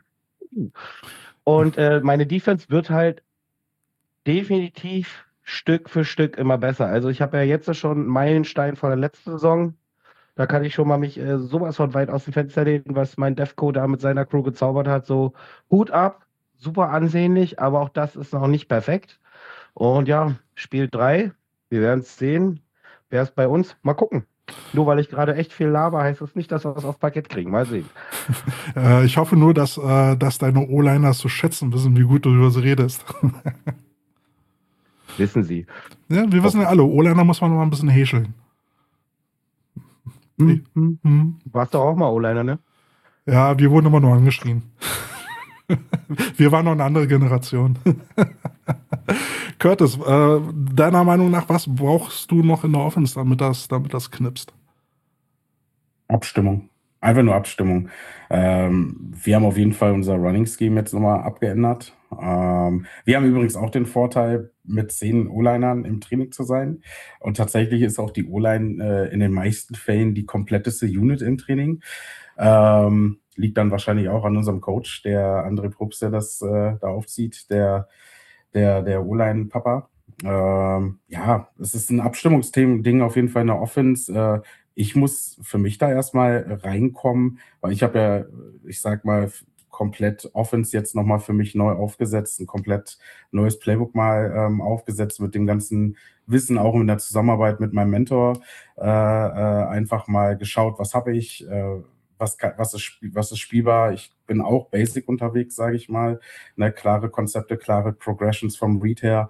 Und meine Defense wird halt definitiv Stück für Stück immer besser. Also ich habe ja jetzt schon einen Meilenstein von der letzten Saison. Da kann ich schon mal mich sowas von weit aus dem Fenster lehnen, was mein Defco da mit seiner Crew gezaubert hat. So Hut ab, super ansehnlich, aber auch das ist noch nicht perfekt. Und ja, Spiel 3, wir werden es sehen. Wer ist bei uns? Mal gucken. Nur weil ich gerade echt viel laber, heißt das nicht, dass wir was aufs Parkett kriegen. Mal sehen. Ich hoffe nur, dass deine O-Liner so schätzen wissen, wie gut du über sie redest. Wissen Sie. Ja, wir wissen ja alle, O-Liner muss man noch mal ein bisschen häscheln. Warst doch auch mal O-Liner, ne? Ja, wir wurden immer nur angeschrien. Wir waren noch eine andere Generation. Curtis, deiner Meinung nach, was brauchst du noch in der Offense, damit das knipst? Abstimmung. Einfach nur Abstimmung. Wir haben auf jeden Fall unser Running Scheme jetzt nochmal abgeändert. Wir haben übrigens auch den Vorteil, mit 10 O-Linern im Training zu sein. Und tatsächlich ist auch die O-Line in den meisten Fällen die kompletteste Unit im Training. Liegt dann wahrscheinlich auch an unserem Coach, der André Probst, der das da aufzieht, der O-Line-Papa. Ja, es ist ein Abstimmungsding auf jeden Fall in der Offense. Ich muss für mich da erstmal reinkommen, weil ich habe ja, ich sag mal, komplett Offense jetzt nochmal für mich neu aufgesetzt, ein komplett neues Playbook mal aufgesetzt mit dem ganzen Wissen, auch in der Zusammenarbeit mit meinem Mentor, einfach mal geschaut, was habe ich, was ist spielbar. Ich bin auch basic unterwegs, sage ich mal, ne, klare Konzepte, klare Progressions vom Read her.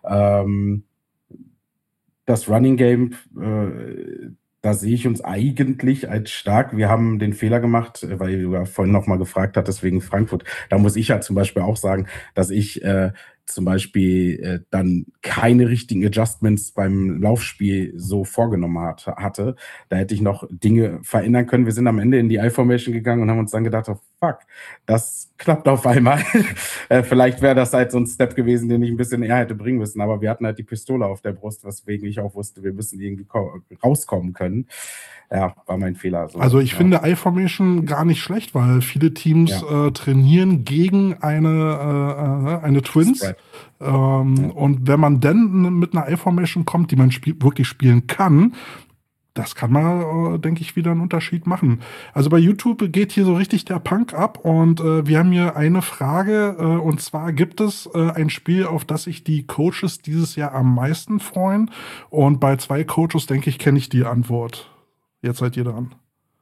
Das Running Game, da sehe ich uns eigentlich als stark. Wir haben den Fehler gemacht, weil du ja vorhin nochmal gefragt hattest wegen Frankfurt. Da muss ich ja zum Beispiel auch sagen, dass ich zum Beispiel dann keine richtigen Adjustments beim Laufspiel so vorgenommen hatte. Da hätte ich noch Dinge verändern können. Wir sind am Ende in die I-Formation gegangen und haben uns dann gedacht, oh fuck, das klappt auf einmal. Vielleicht wäre das halt so ein Step gewesen, den ich ein bisschen eher hätte bringen müssen. Aber wir hatten halt die Pistole auf der Brust, weswegen ich auch wusste, wir müssen irgendwie rauskommen können. Ja, war mein Fehler. So, also ich finde I-Formation gar nicht schlecht, weil viele Teams trainieren gegen eine Twins. Und wenn man dann mit einer I-Formation kommt, die man wirklich spielen kann, das kann mal, denke ich, wieder einen Unterschied machen. Also bei YouTube geht hier so richtig der Punk ab und wir haben hier eine Frage und zwar gibt es ein Spiel, auf das sich die Coaches dieses Jahr am meisten freuen, und bei 2 Coaches, denke ich, kenne ich die Antwort. Jetzt seid ihr dran.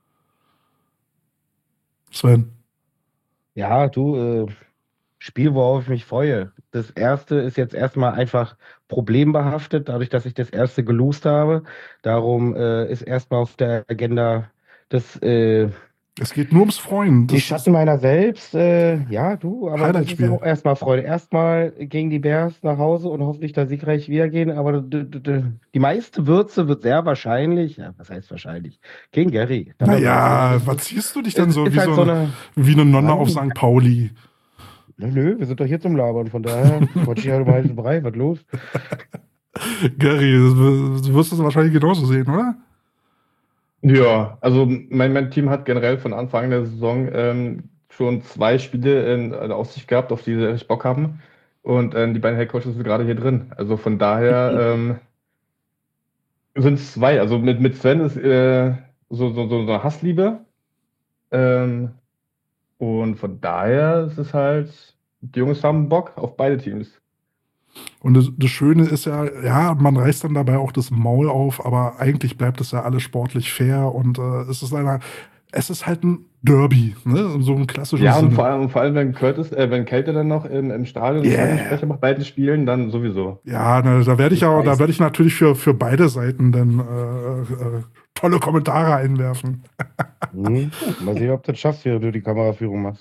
Sven. Ja, Spiel, worauf ich mich freue. Das erste ist jetzt erstmal einfach problembehaftet, dadurch, dass ich das erste gelost habe. Darum ist erstmal auf der Agenda das Es geht nur ums Freuen. die Schatten meiner selbst. Ja, aber das ist Highlight-Spiel. auch erstmal Freude. Erstmal gegen die Bears nach Hause und hoffentlich da siegreich wiedergehen. Aber die meiste Würze wird sehr wahrscheinlich, ja, was heißt wahrscheinlich, gegen Gary. Naja, was ziehst du dich denn so ist wie halt wie eine Nonne Mann. auf St. Pauli? Nö, wir sind doch hier zum Labern, von daher quatsch ich halt um heißen Brei, was los? Gary, du wirst es wahrscheinlich genauso sehen, oder? Ja, also mein Team hat generell von Anfang der Saison schon 2 Spiele in Aussicht gehabt, auf die sie richtig Bock haben. Und die beiden Headcoaches sind gerade hier drin. Also von daher sind es 2. Also mit Sven ist so eine Hassliebe. Und von daher ist es halt, die Jungs haben Bock auf beide Teams. Und das Schöne ist ja, man reißt dann dabei auch das Maul auf, aber eigentlich bleibt es ja alles sportlich fair und es ist halt ein Derby, ne? So ein klassisches Ja, und Sinne. vor allem, wenn Kälte dann noch im Stadion Sprecher macht, beiden Spielen, dann sowieso. Ja, da werde ich natürlich für beide Seiten dann tolle Kommentare einwerfen. Mal sehen, ob du das schaffst, wie du die Kameraführung machst.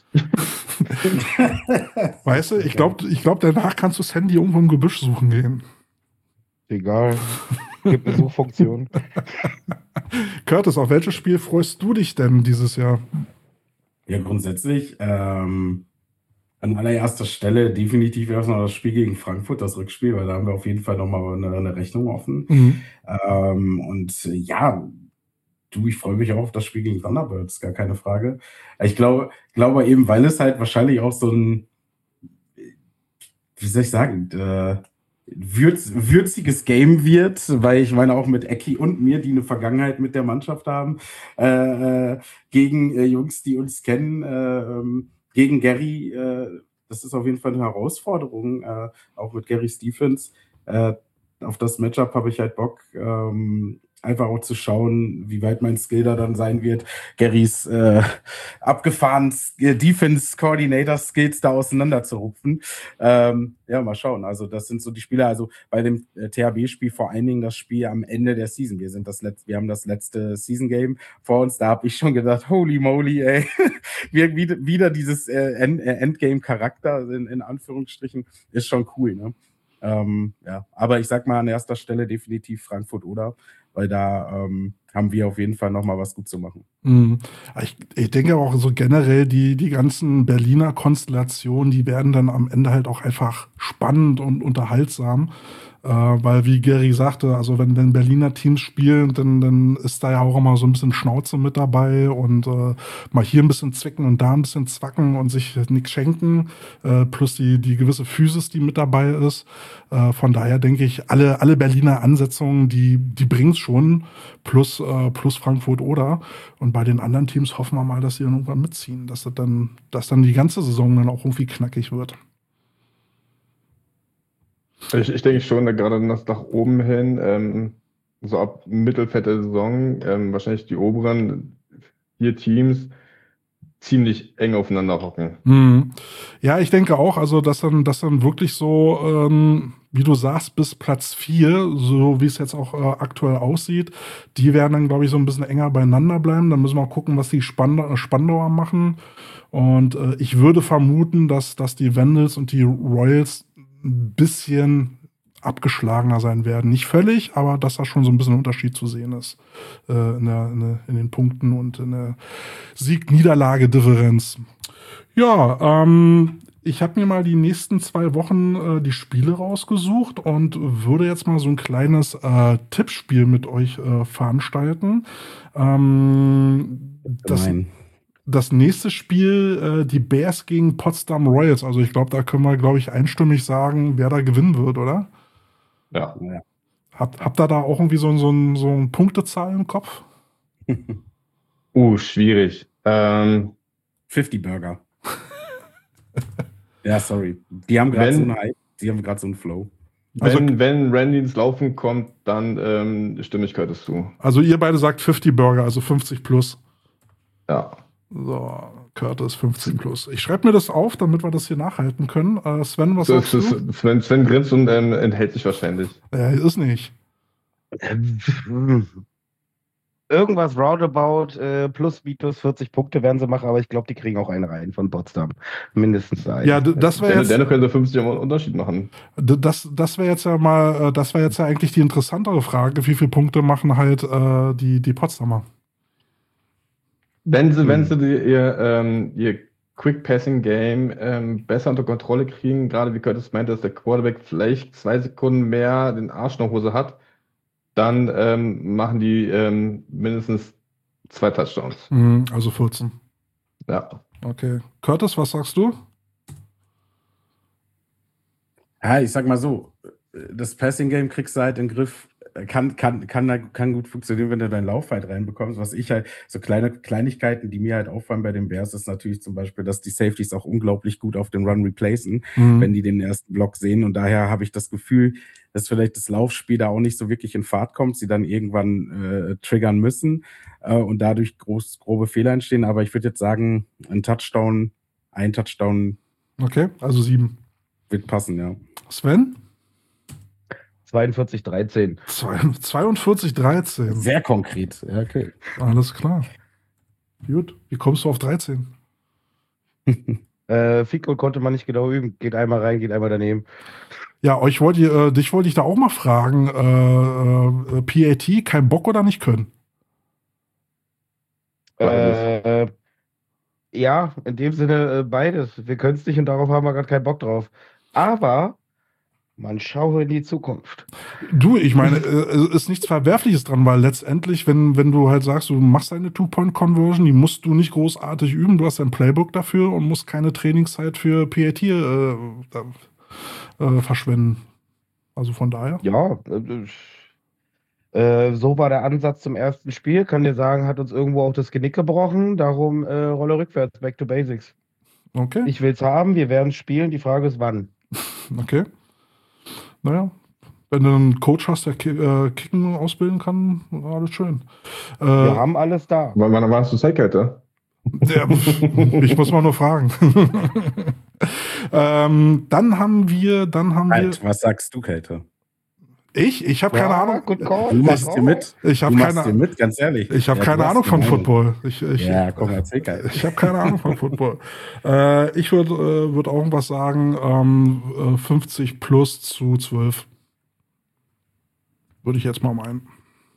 Weißt du, ich glaub, danach kannst du das Handy irgendwo im Gebüsch suchen gehen. Egal. Gibt eine Suchfunktion. Curtis, auf welches Spiel freust du dich denn dieses Jahr? Ja, grundsätzlich an allererster Stelle definitiv erstmal das Spiel gegen Frankfurt, das Rückspiel, weil da haben wir auf jeden Fall nochmal eine Rechnung offen. Und ja, ich freue mich auch auf das Spiel gegen Thunderbirds, gar keine Frage. Ich glaube eben, weil es halt wahrscheinlich auch so ein, wie soll ich sagen, würziges Game wird, weil ich meine auch mit Ecki und mir, die eine Vergangenheit mit der Mannschaft haben, gegen Jungs, die uns kennen, gegen Gary, das ist auf jeden Fall eine Herausforderung, auch mit Gary Stephens. Auf das Matchup habe ich halt Bock, einfach auch zu schauen, wie weit mein Skill da dann sein wird, Garys abgefahrenen Defense-Coordinator-Skills da auseinander zu rupfen. Ja, mal schauen. Also das sind so die Spiele, also bei dem THB-Spiel vor allen Dingen das Spiel am Ende der Season. Wir haben das letzte Season-Game vor uns, da habe ich schon gedacht, holy moly, ey, wieder dieses Endgame-Charakter in Anführungsstrichen ist schon cool, ne? Ja, aber ich sag mal an erster Stelle definitiv Frankfurt oder, weil da haben wir auf jeden Fall nochmal was gut zu machen. Ich denke aber auch so generell, die ganzen Berliner Konstellationen, die werden dann am Ende halt auch einfach spannend und unterhaltsam. Weil, wie Gary sagte, also wenn Berliner Teams spielen, dann ist da ja auch immer so ein bisschen Schnauze mit dabei und mal hier ein bisschen zwicken und da ein bisschen zwacken und sich nichts schenken, plus die gewisse Physis, die mit dabei ist. Von daher denke ich, alle Berliner Ansetzungen, die bringen es schon, plus Frankfurt oder. Und bei den anderen Teams hoffen wir mal, dass sie dann irgendwann mitziehen, dass dann die ganze Saison dann auch irgendwie knackig wird. Ich denke schon, gerade das nach oben hin, so ab Mittelfeld der Saison, wahrscheinlich die oberen 4 Teams ziemlich eng aufeinander hocken. Ja, ich denke auch, also dass dann wirklich so, wie du sagst, bis Platz 4, so wie es jetzt auch aktuell aussieht, die werden dann, glaube ich, so ein bisschen enger beieinander bleiben. Dann müssen wir gucken, was die Spandauer machen. Und ich würde vermuten, dass die Vandals und die Royals ein bisschen abgeschlagener sein werden. Nicht völlig, aber dass da schon so ein bisschen ein Unterschied zu sehen ist in den Punkten und in der Sieg-Niederlage-Differenz. Ja, ich habe mir mal die nächsten 2 Wochen die Spiele rausgesucht und würde jetzt mal so ein kleines Tippspiel mit euch veranstalten. Das nächste Spiel, die Bears gegen Potsdam Royals. Also ich glaube, da können wir, glaube ich, einstimmig sagen, wer da gewinnen wird, oder? Ja. Habt ihr da auch irgendwie so eine Punktezahl im Kopf? Schwierig. 50 Burger. Ja, sorry. Die haben gerade so einen Hype, die haben gerade so einen Flow. Wenn Randy ins Laufen kommt, dann stimme ich Curtis zu. Also ihr beide sagt 50 Burger, also 50 plus. Ja. So, Curtis 15 plus. Ich schreibe mir das auf, damit wir das hier nachhalten können. Sven, was sagst du? Sven grinst und enthält sich wahrscheinlich. Ja, ist nicht. Irgendwas roundabout, plus minus 40 Punkte werden sie machen, aber ich glaube, die kriegen auch eine rein von Potsdam. Mindestens eine. Ja, das wäre jetzt. Dennoch können sie 50 Unterschied machen. Das wäre jetzt ja mal, das wäre jetzt ja eigentlich die interessantere Frage. Wie viele Punkte machen halt die Potsdamer? Wenn sie ihr Quick Passing Game besser unter Kontrolle kriegen, gerade wie Curtis meinte, dass der Quarterback vielleicht 2 Sekunden mehr den Arsch in der Hose hat, dann machen die mindestens 2 Touchdowns. Also 14. Ja. Okay. Curtis, was sagst du? Ja, ich sag mal so, das Passing Game kriegst du halt in den Griff. Kann gut funktionieren, wenn du deinen Lauf halt reinbekommst. Was ich halt, so kleine Kleinigkeiten, die mir halt auffallen bei den Bears, ist natürlich zum Beispiel, dass die Safeties auch unglaublich gut auf den Run replacen, wenn die den ersten Block sehen. Und daher habe ich das Gefühl, dass vielleicht das Laufspiel da auch nicht so wirklich in Fahrt kommt, sie dann irgendwann triggern müssen und dadurch grobe Fehler entstehen. Aber ich würde jetzt sagen, ein Touchdown. Okay, also 7. Wird passen, ja. Sven? 42-13. 42-13. Sehr konkret. Ja, okay. Alles klar. Gut. Wie kommst du auf 13? Fico konnte man nicht genau üben. Geht einmal rein, geht einmal daneben. Ja, dich wollte ich da auch mal fragen. PAT, kein Bock oder nicht können? Ja, in dem Sinne beides. Wir können es nicht und darauf haben wir gerade keinen Bock drauf. Aber man schaue in die Zukunft. Du, ich meine, ist nichts Verwerfliches dran, weil letztendlich, wenn du halt sagst, du machst deine Two-Point-Conversion, die musst du nicht großartig üben, du hast ein Playbook dafür und musst keine Trainingszeit für PAT verschwenden. Also von daher. Ja, so war der Ansatz zum ersten Spiel. Kann dir sagen, hat uns irgendwo auch das Genick gebrochen. Darum Rolle rückwärts, back to basics. Okay. Ich will es haben, wir werden spielen. Die Frage ist, wann. Okay. Naja, wenn du einen Coach hast, der Kicken ausbilden kann, alles schön. Wir haben alles da. Wann warst du Zeitkette? Ich muss mal nur fragen. Dann haben wir. Was sagst du, Kälte? Ich habe keine Ahnung. Good call. Du machst hier mit. Ich Du habe machst hier keine, mit, ganz ehrlich. ich habe Ja, keine du hast Ahnung die von Meinung. Football. Ja, komm, erzähl geil. Ich habe keine Ahnung von Football. Ich würd auch was sagen, 50 plus zu 12. Würde ich jetzt mal meinen.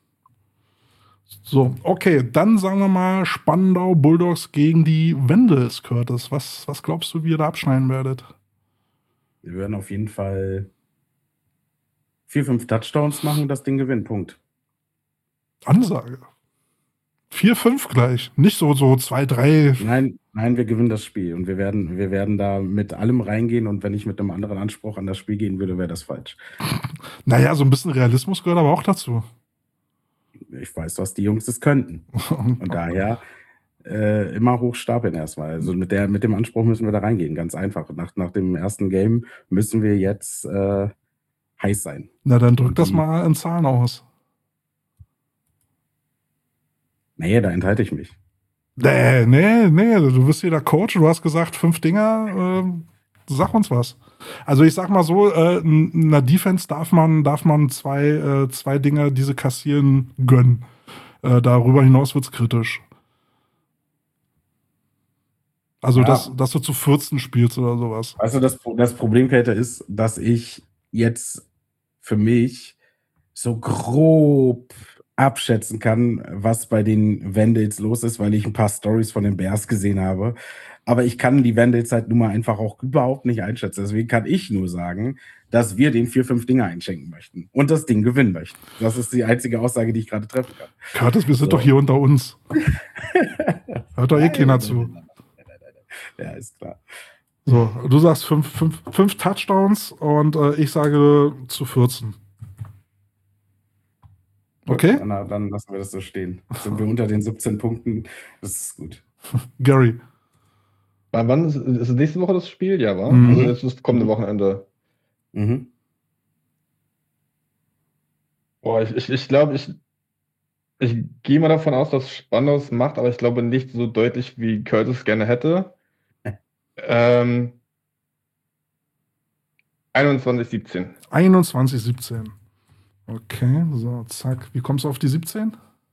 So, okay, dann sagen wir mal Spandau Bulldogs gegen die Wendels, Curtis. Was glaubst du, wie ihr da abschneiden werdet? Wir werden auf jeden Fall 4, 5 Touchdowns machen, das Ding gewinnt, Punkt. Ansage. 4-5 gleich. Nicht so 2-3. Nein, wir gewinnen das Spiel und wir werden da mit allem reingehen und wenn ich mit einem anderen Anspruch an das Spiel gehen würde, wäre das falsch. Naja, so ein bisschen Realismus gehört aber auch dazu. Ich weiß, was die Jungs das könnten. Und daher immer hochstapeln erstmal. Also mit dem Anspruch müssen wir da reingehen, ganz einfach. Nach dem ersten Game müssen wir jetzt heiß sein. Na, dann drück das mal in Zahlen aus. Nee, da enthalte ich mich. Nee, du bist hier der Coach, du hast gesagt 5 Dinger, sag uns was. Also ich sag mal so, in der Defense darf man 2 Dinger, diese kassieren, gönnen. Darüber hinaus wird's kritisch. Also, Ja. dass du zu 14 spielst oder sowas. Also das Problem, Peter, ist, dass ich jetzt für mich so grob abschätzen kann, was bei den Vandals los ist, weil ich ein paar Stories von den Bears gesehen habe. Aber ich kann die Vandals halt nun mal einfach auch überhaupt nicht einschätzen. Deswegen kann ich nur sagen, dass wir den 4, 5 Dinger einschenken möchten und das Ding gewinnen möchten. Das ist die einzige Aussage, die ich gerade treffen kann. Curtis, wir sind So. doch hier unter uns. Hört doch keiner zu. Ja, ist klar. So, du sagst 5 Touchdowns und ich sage zu 14. Okay? Na, dann lassen wir das so stehen. Sind wir unter den 17 Punkten, das ist gut. Gary. Wann ist es nächste Woche das Spiel? Ja, wa? Mhm. Also jetzt ist das kommende Wochenende. Mhm. Boah, ich glaube, ich gehe mal davon aus, dass Spandau es macht, aber ich glaube nicht so deutlich, wie Curtis gerne hätte. 21-17. 21-17. Okay, so, zack. Wie kommst du auf die 17?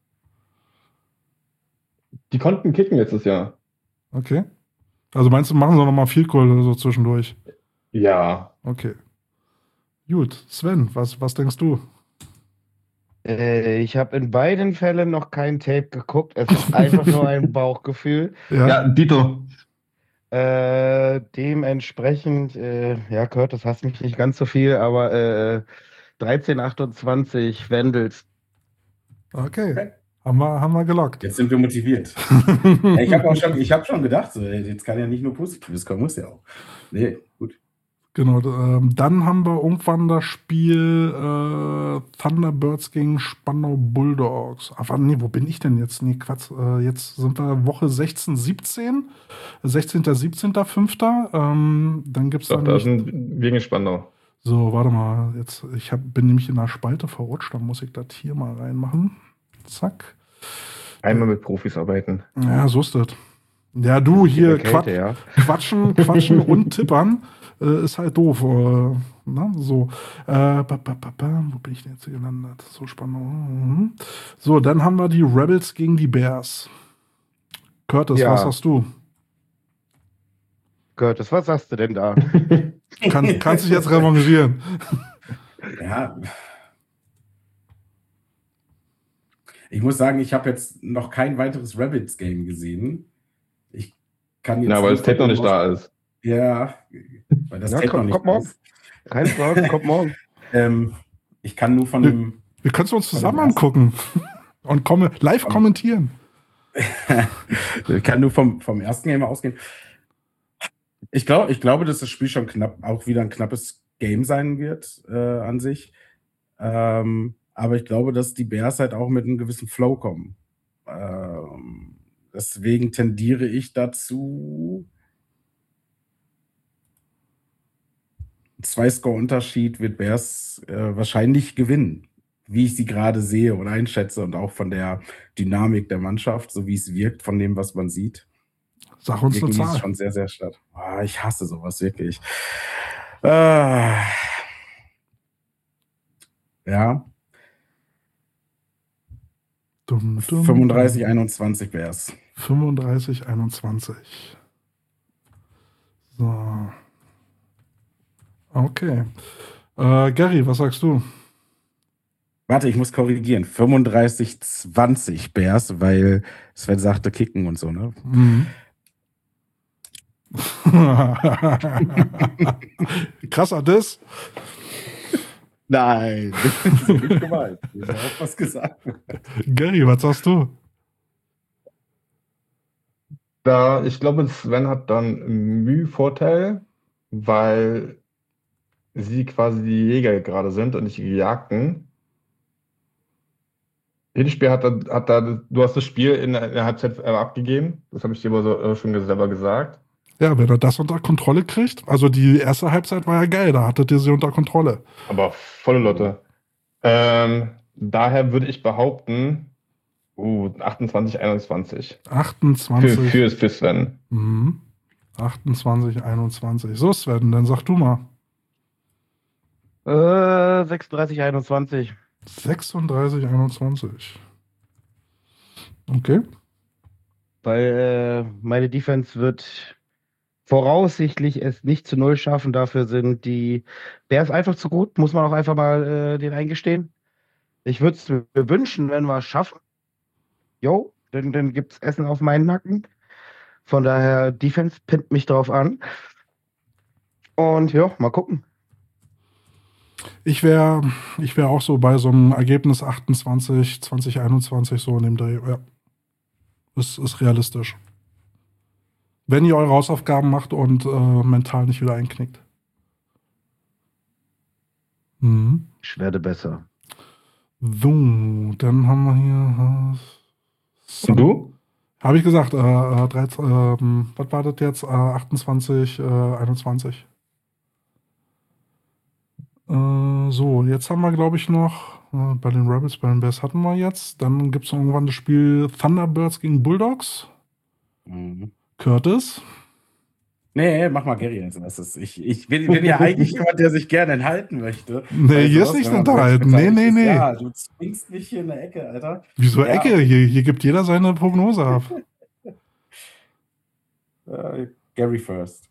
Die konnten kicken letztes Jahr. Okay. Also meinst du, machen sie nochmal Field Goal oder so zwischendurch? Ja. Okay. Gut. Sven, was denkst du? Ich habe in beiden Fällen noch kein Tape geguckt. Es ist einfach nur ein Bauchgefühl. Ja. Dito. Dementsprechend, ja, Curtis, hast mich nicht ganz so viel, aber 13-28 Wendels. Okay. Haben wir gelockt. Jetzt sind wir motiviert. Ich habe schon gedacht, so, ey, jetzt kann ja nicht nur Positives kommen, muss ja auch. Nee, gut. Genau. Dann haben wir irgendwann das Spiel Thunderbirds gegen Spandau Bulldogs. Aber nee, wo bin ich denn jetzt? Nee, Quatsch. Jetzt sind wir Woche 16, 17. 16., 17., 5. Dann gibt es Doch, dann. da sind wir gegen Spandau. So, warte mal. Jetzt, bin nämlich in der Spalte verrutscht. Da muss ich das hier mal reinmachen. Zack. Einmal mit Profis arbeiten. Ja, so ist das. Ja, du hier Kälte, ja. quatschen und tippern ist halt doof. Na, so. Wo bin ich denn jetzt hier gelandet? So spannend. Mhm. So, dann haben wir die Rebels gegen die Bears. Curtis, Ja. was sagst du? Curtis, was sagst du denn da? Kannst dich jetzt revanchieren. Ja. Ich muss sagen, ich habe jetzt noch kein weiteres Rebels-Game gesehen. Ich kann jetzt Ja, weil das Tape noch nicht da ist. Ja, weil das Ja, Tape noch nicht kommt da morgen. ist. Keine Sorge, kommt morgen. Ich kann nur von dem Wir können es uns zusammen angucken und live kommentieren. Ich kann nur vom ersten Game ausgehen. Ich glaube, dass das Spiel schon auch wieder ein knappes Game sein wird an sich. Aber ich glaube, dass die Bears halt auch mit einem gewissen Flow kommen. Deswegen tendiere ich dazu. 2-Score-Unterschied wird Bears wahrscheinlich gewinnen, wie ich sie gerade sehe und einschätze und auch von der Dynamik der Mannschaft, so wie es wirkt, von dem, was man sieht. Sag uns eine Wirken die Zahl. schon sehr, sehr stark. Ich hasse sowas wirklich. Ja, Dum, dum, 35-21 Bears. 35-21. So. Okay. Gary, was sagst du? Warte, ich muss korrigieren. 35-20 Bears, weil Sven sagte Kicken und so, ne? Mhm. Krasser Diss. Nein, so nicht gemeint. Ich habe auch was gesagt. Gary, was sagst du? Ich glaube, Sven hat dann einen Mühe-Vorteil, weil sie quasi die Jäger gerade sind und nicht die Gejagten. Hinspiel du hast das Spiel in der Halbzeit abgegeben. Das habe ich dir aber schon selber gesagt. Ja, wenn er das unter Kontrolle kriegt. Also die erste Halbzeit war ja geil, da hattet ihr sie unter Kontrolle. Aber volle Lotte. Daher würde ich behaupten, 28-21. 28. Für Sven. 28-21. So, Sven, dann sag du mal. 36-21. 36-21. Okay. Weil meine Defense wird voraussichtlich es nicht zu 0 schaffen. Dafür sind die Bears einfach zu gut, muss man auch einfach mal den eingestehen. Ich würde es mir wünschen, wenn wir es schaffen. Jo, dann gibt es Essen auf meinen Nacken. Von daher, Defense pinnt mich drauf an. Und ja, mal gucken. Ich wär auch so bei so einem Ergebnis 28, 2021 so in dem Dreh. Ja. Ist realistisch. Wenn ihr eure Hausaufgaben macht und mental nicht wieder einknickt. Mhm. Ich werde besser. So, dann haben wir hier. Und du? Habe ich gesagt, 13, was war das jetzt? 28, 21. So, jetzt haben wir, glaube ich, noch bei den Rebels, bei den Bears hatten wir jetzt. Dann gibt es irgendwann das Spiel Thunderbirds gegen Bulldogs. Mhm. Curtis. Nee, mach mal Gary als erstes. Ich bin ja eigentlich jemand, der sich gerne enthalten möchte. Nee, hier ist nichts enthalten. Nee. Ja, du zwingst mich hier in der Ecke, Alter. Wieso Ja. Ecke? Hier gibt jeder seine Prognose ab. Gary first.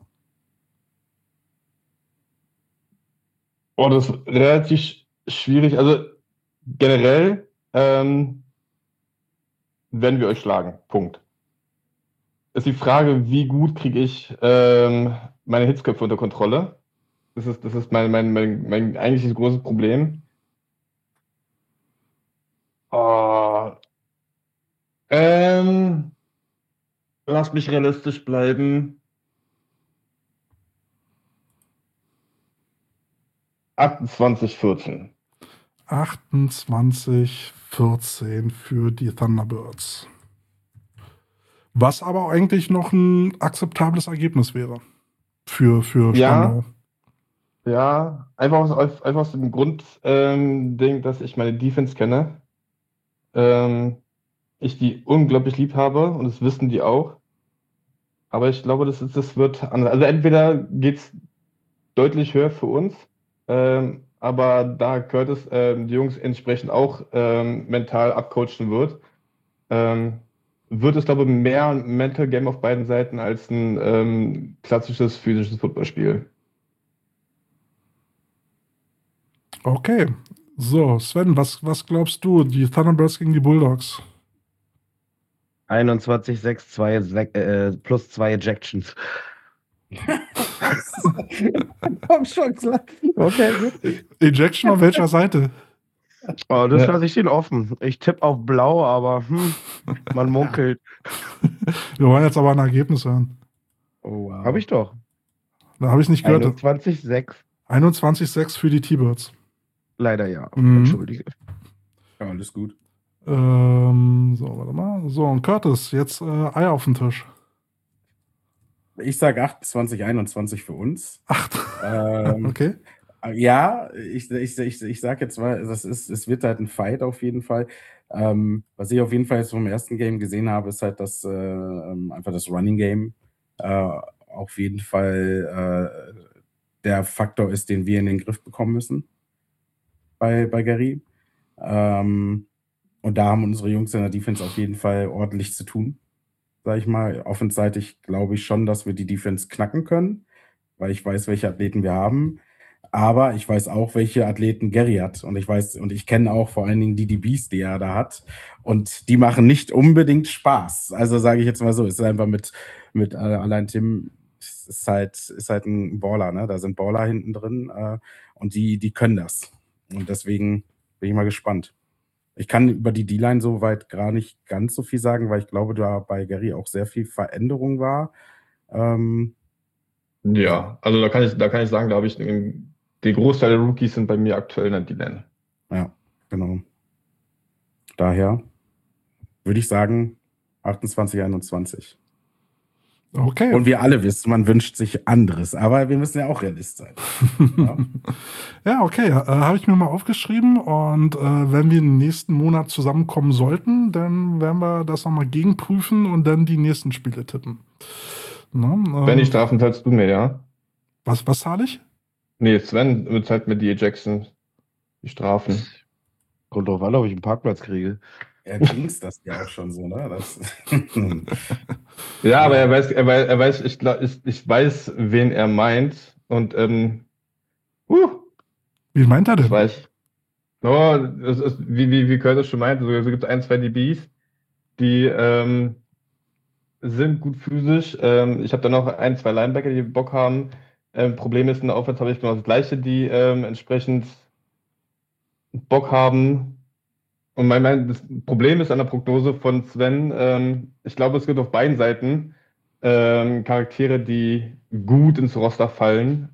Das ist relativ schwierig. Also generell werden wir euch schlagen. Punkt. Ist die Frage, wie gut kriege ich meine Hitzköpfe unter Kontrolle? Das ist mein eigentliches großes Problem. Lass mich realistisch bleiben. 28-14. 28-14 für die Thunderbirds. Was aber eigentlich noch ein akzeptables Ergebnis wäre. Für Spandau. Ja, einfach aus dem Ding, dass ich meine Defense kenne. Ich die unglaublich lieb habe und das wissen die auch. Aber ich glaube, das wird anders. Also entweder geht es deutlich höher für uns, aber da Curtis die Jungs entsprechend auch mental abcoachen wird es, glaube ich, mehr ein Mental Game auf beiden Seiten als ein klassisches physisches Footballspiel. Okay. So, Sven, was glaubst du? Die Thunderbirds gegen die Bulldogs? 21-6 plus 2 Ejections. Komm schon, klar. Okay, gut. Ejection auf welcher Seite? Oh, das lasse ich den offen. Ich tippe auf Blau, aber man munkelt. Wir wollen jetzt aber ein Ergebnis hören. Oh, wow. Habe ich doch. Da habe ich nicht gehört. 21-6. 21-6 für die T-Birds. Leider ja. Mhm. Entschuldige. Ja, alles gut. So, warte mal. So, und Curtis, jetzt Eier auf den Tisch. Ich sage 28-21 für uns. Okay. Ja, ich sage jetzt mal, es wird halt ein Fight auf jeden Fall. Was ich auf jeden Fall jetzt vom ersten Game gesehen habe, ist halt, dass einfach das Running Game auf jeden Fall der Faktor ist, den wir in den Griff bekommen müssen. bei Gary. Und da haben unsere Jungs in der Defense auf jeden Fall ordentlich zu tun, sag ich mal. Offenseitig glaube ich schon, dass wir die Defense knacken können, weil ich weiß, welche Athleten wir haben. Aber ich weiß auch, welche Athleten Gary hat. Und ich kenne auch vor allen Dingen die DBs, die er da hat. Und die machen nicht unbedingt Spaß. Also sage ich jetzt mal so, es ist einfach mit allein Tim, ist halt ein Baller, ne? Da sind Baller hinten drin und die können das. Und deswegen bin ich mal gespannt. Ich kann über die D-Line soweit gar nicht ganz so viel sagen, weil ich glaube, da bei Gary auch sehr viel Veränderung war. Ja, also da kann ich sagen, da habe ich der Großteil der Rookies sind bei mir aktuell in der D-Line. Ja, genau. Daher würde ich sagen 28, 21. Okay. Und wir alle wissen, man wünscht sich anderes, aber wir müssen ja auch Realist sein. Ja, Ja, okay. Habe ich mir mal aufgeschrieben. Und wenn wir im nächsten Monat zusammenkommen sollten, dann werden wir das nochmal gegenprüfen und dann die nächsten Spiele tippen. Wenn die Strafen zahlst du mir, ja? Was zahle ich? Nee, Sven bezahlt mir die Ejections, die Strafen. Kommt drauf an, ob ich einen Parkplatz kriege. er ging's das ja auch schon so, ne? Ja, aber er weiß, ich weiß, wen er meint. Und Wie meint er denn? ich weiß. Oh, das ist, wie Curtis schon meinte, so gibt es 1, 2 DBs, die sind gut physisch. Ich habe da noch 1, 2 Linebacker, die Bock haben. Problem ist, in der Offense habe ich genau das Gleiche, die entsprechend Bock haben. Und das Problem ist an der Prognose von Sven, ich glaube, es gibt auf beiden Seiten Charaktere, die gut ins Roster fallen.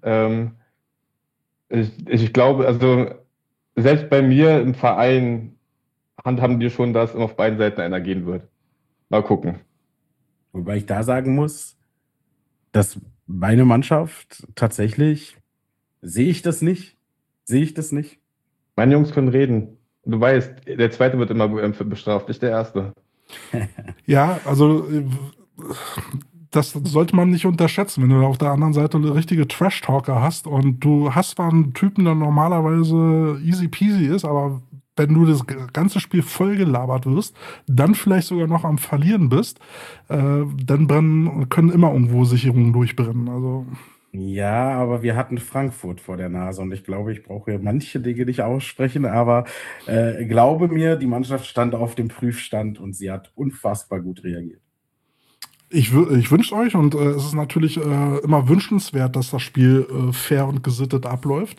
Ich glaube, also selbst bei mir im Verein handhaben die schon, dass auf beiden Seiten einer gehen wird. Mal gucken. Wobei ich da sagen muss, dass meine Mannschaft tatsächlich, sehe ich das nicht. Meine Jungs können reden. Du weißt, der Zweite wird immer bestraft, nicht der Erste. Ja, also das sollte man nicht unterschätzen, wenn du auf der anderen Seite eine richtige Trash-Talker hast und du hast zwar einen Typen, der normalerweise easy peasy ist, aber wenn du das ganze Spiel voll gelabert wirst, dann vielleicht sogar noch am Verlieren bist, dann können immer irgendwo Sicherungen durchbrennen. Also Ja, aber wir hatten Frankfurt vor der Nase und ich glaube, ich brauche manche Dinge nicht aussprechen, aber glaube mir, die Mannschaft stand auf dem Prüfstand und sie hat unfassbar gut reagiert. ich wünsche euch, und es ist natürlich immer wünschenswert, dass das Spiel fair und gesittet abläuft.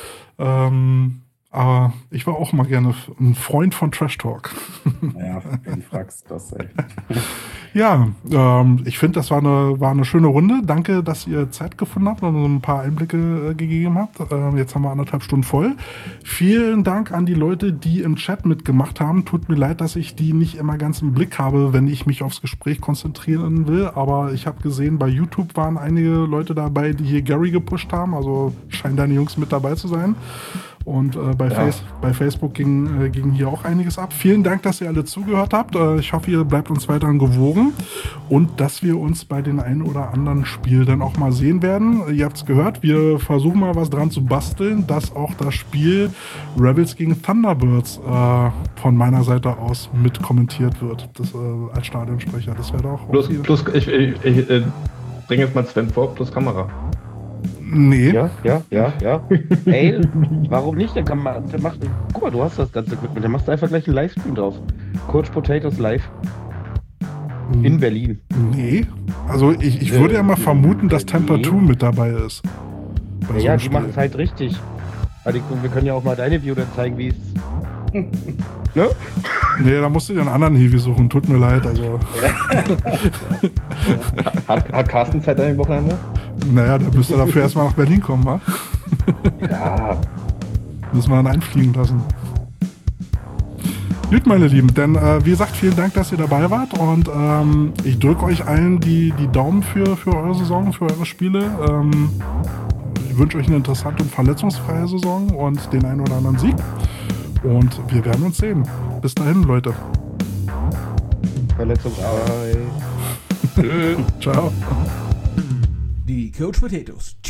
Aber ich war auch mal gerne ein Freund von Trash Talk. Ja, wenn du fragst, das ey. Ja, ich finde, das war eine schöne Runde. Danke, dass ihr Zeit gefunden habt und uns ein paar Einblicke gegeben habt. Jetzt haben wir 1,5 Stunden voll. Vielen Dank an die Leute, die im Chat mitgemacht haben. Tut mir leid, dass ich die nicht immer ganz im Blick habe, wenn ich mich aufs Gespräch konzentrieren will. Aber ich habe gesehen, bei YouTube waren einige Leute dabei, die hier Gary gepusht haben. Also scheinen deine Jungs mit dabei zu sein. Und bei Facebook ging hier auch einiges ab. Vielen Dank, dass ihr alle zugehört habt. Ich hoffe, ihr bleibt uns weiterhin gewogen und dass wir uns bei den ein oder anderen Spiel dann auch mal sehen werden. Ihr habt es gehört, wir versuchen mal was dran zu basteln, dass auch das Spiel Rebels gegen Thunderbirds von meiner Seite aus mit kommentiert wird. Das als Stadionsprecher. Das wäre doch plus ich bringe jetzt mal Sven vor, plus Kamera. Nee. Ja. Ey, warum nicht? Dann guck mal, du hast das ganze Equipment, dann machst du einfach gleich einen Livestream drauf. Coach Potatoes live. In Berlin. Nee. Also ich würde ja mal vermuten, dass Tampa 2 mit dabei ist. Ja, die machen es halt richtig. Also wir können ja auch mal deine View dann zeigen, wie es. Ne? Nee, da musst du dir einen anderen Heavy suchen. Tut mir leid. Also. Hat Carsten Zeit an dem Wochenende? Naja, da müsst ihr dafür erstmal nach Berlin kommen, wa? Ja. Müssen wir dann einfliegen lassen. Gut, meine Lieben, denn wie gesagt, vielen Dank, dass ihr dabei wart und ich drücke euch allen die Daumen für eure Saison, für eure Spiele. Ich wünsche euch eine interessante und verletzungsfreie Saison und den einen oder anderen Sieg. Und wir werden uns sehen. Bis dahin, Leute. Verletzungsfrei. Ciao. Die Coach Potatoes.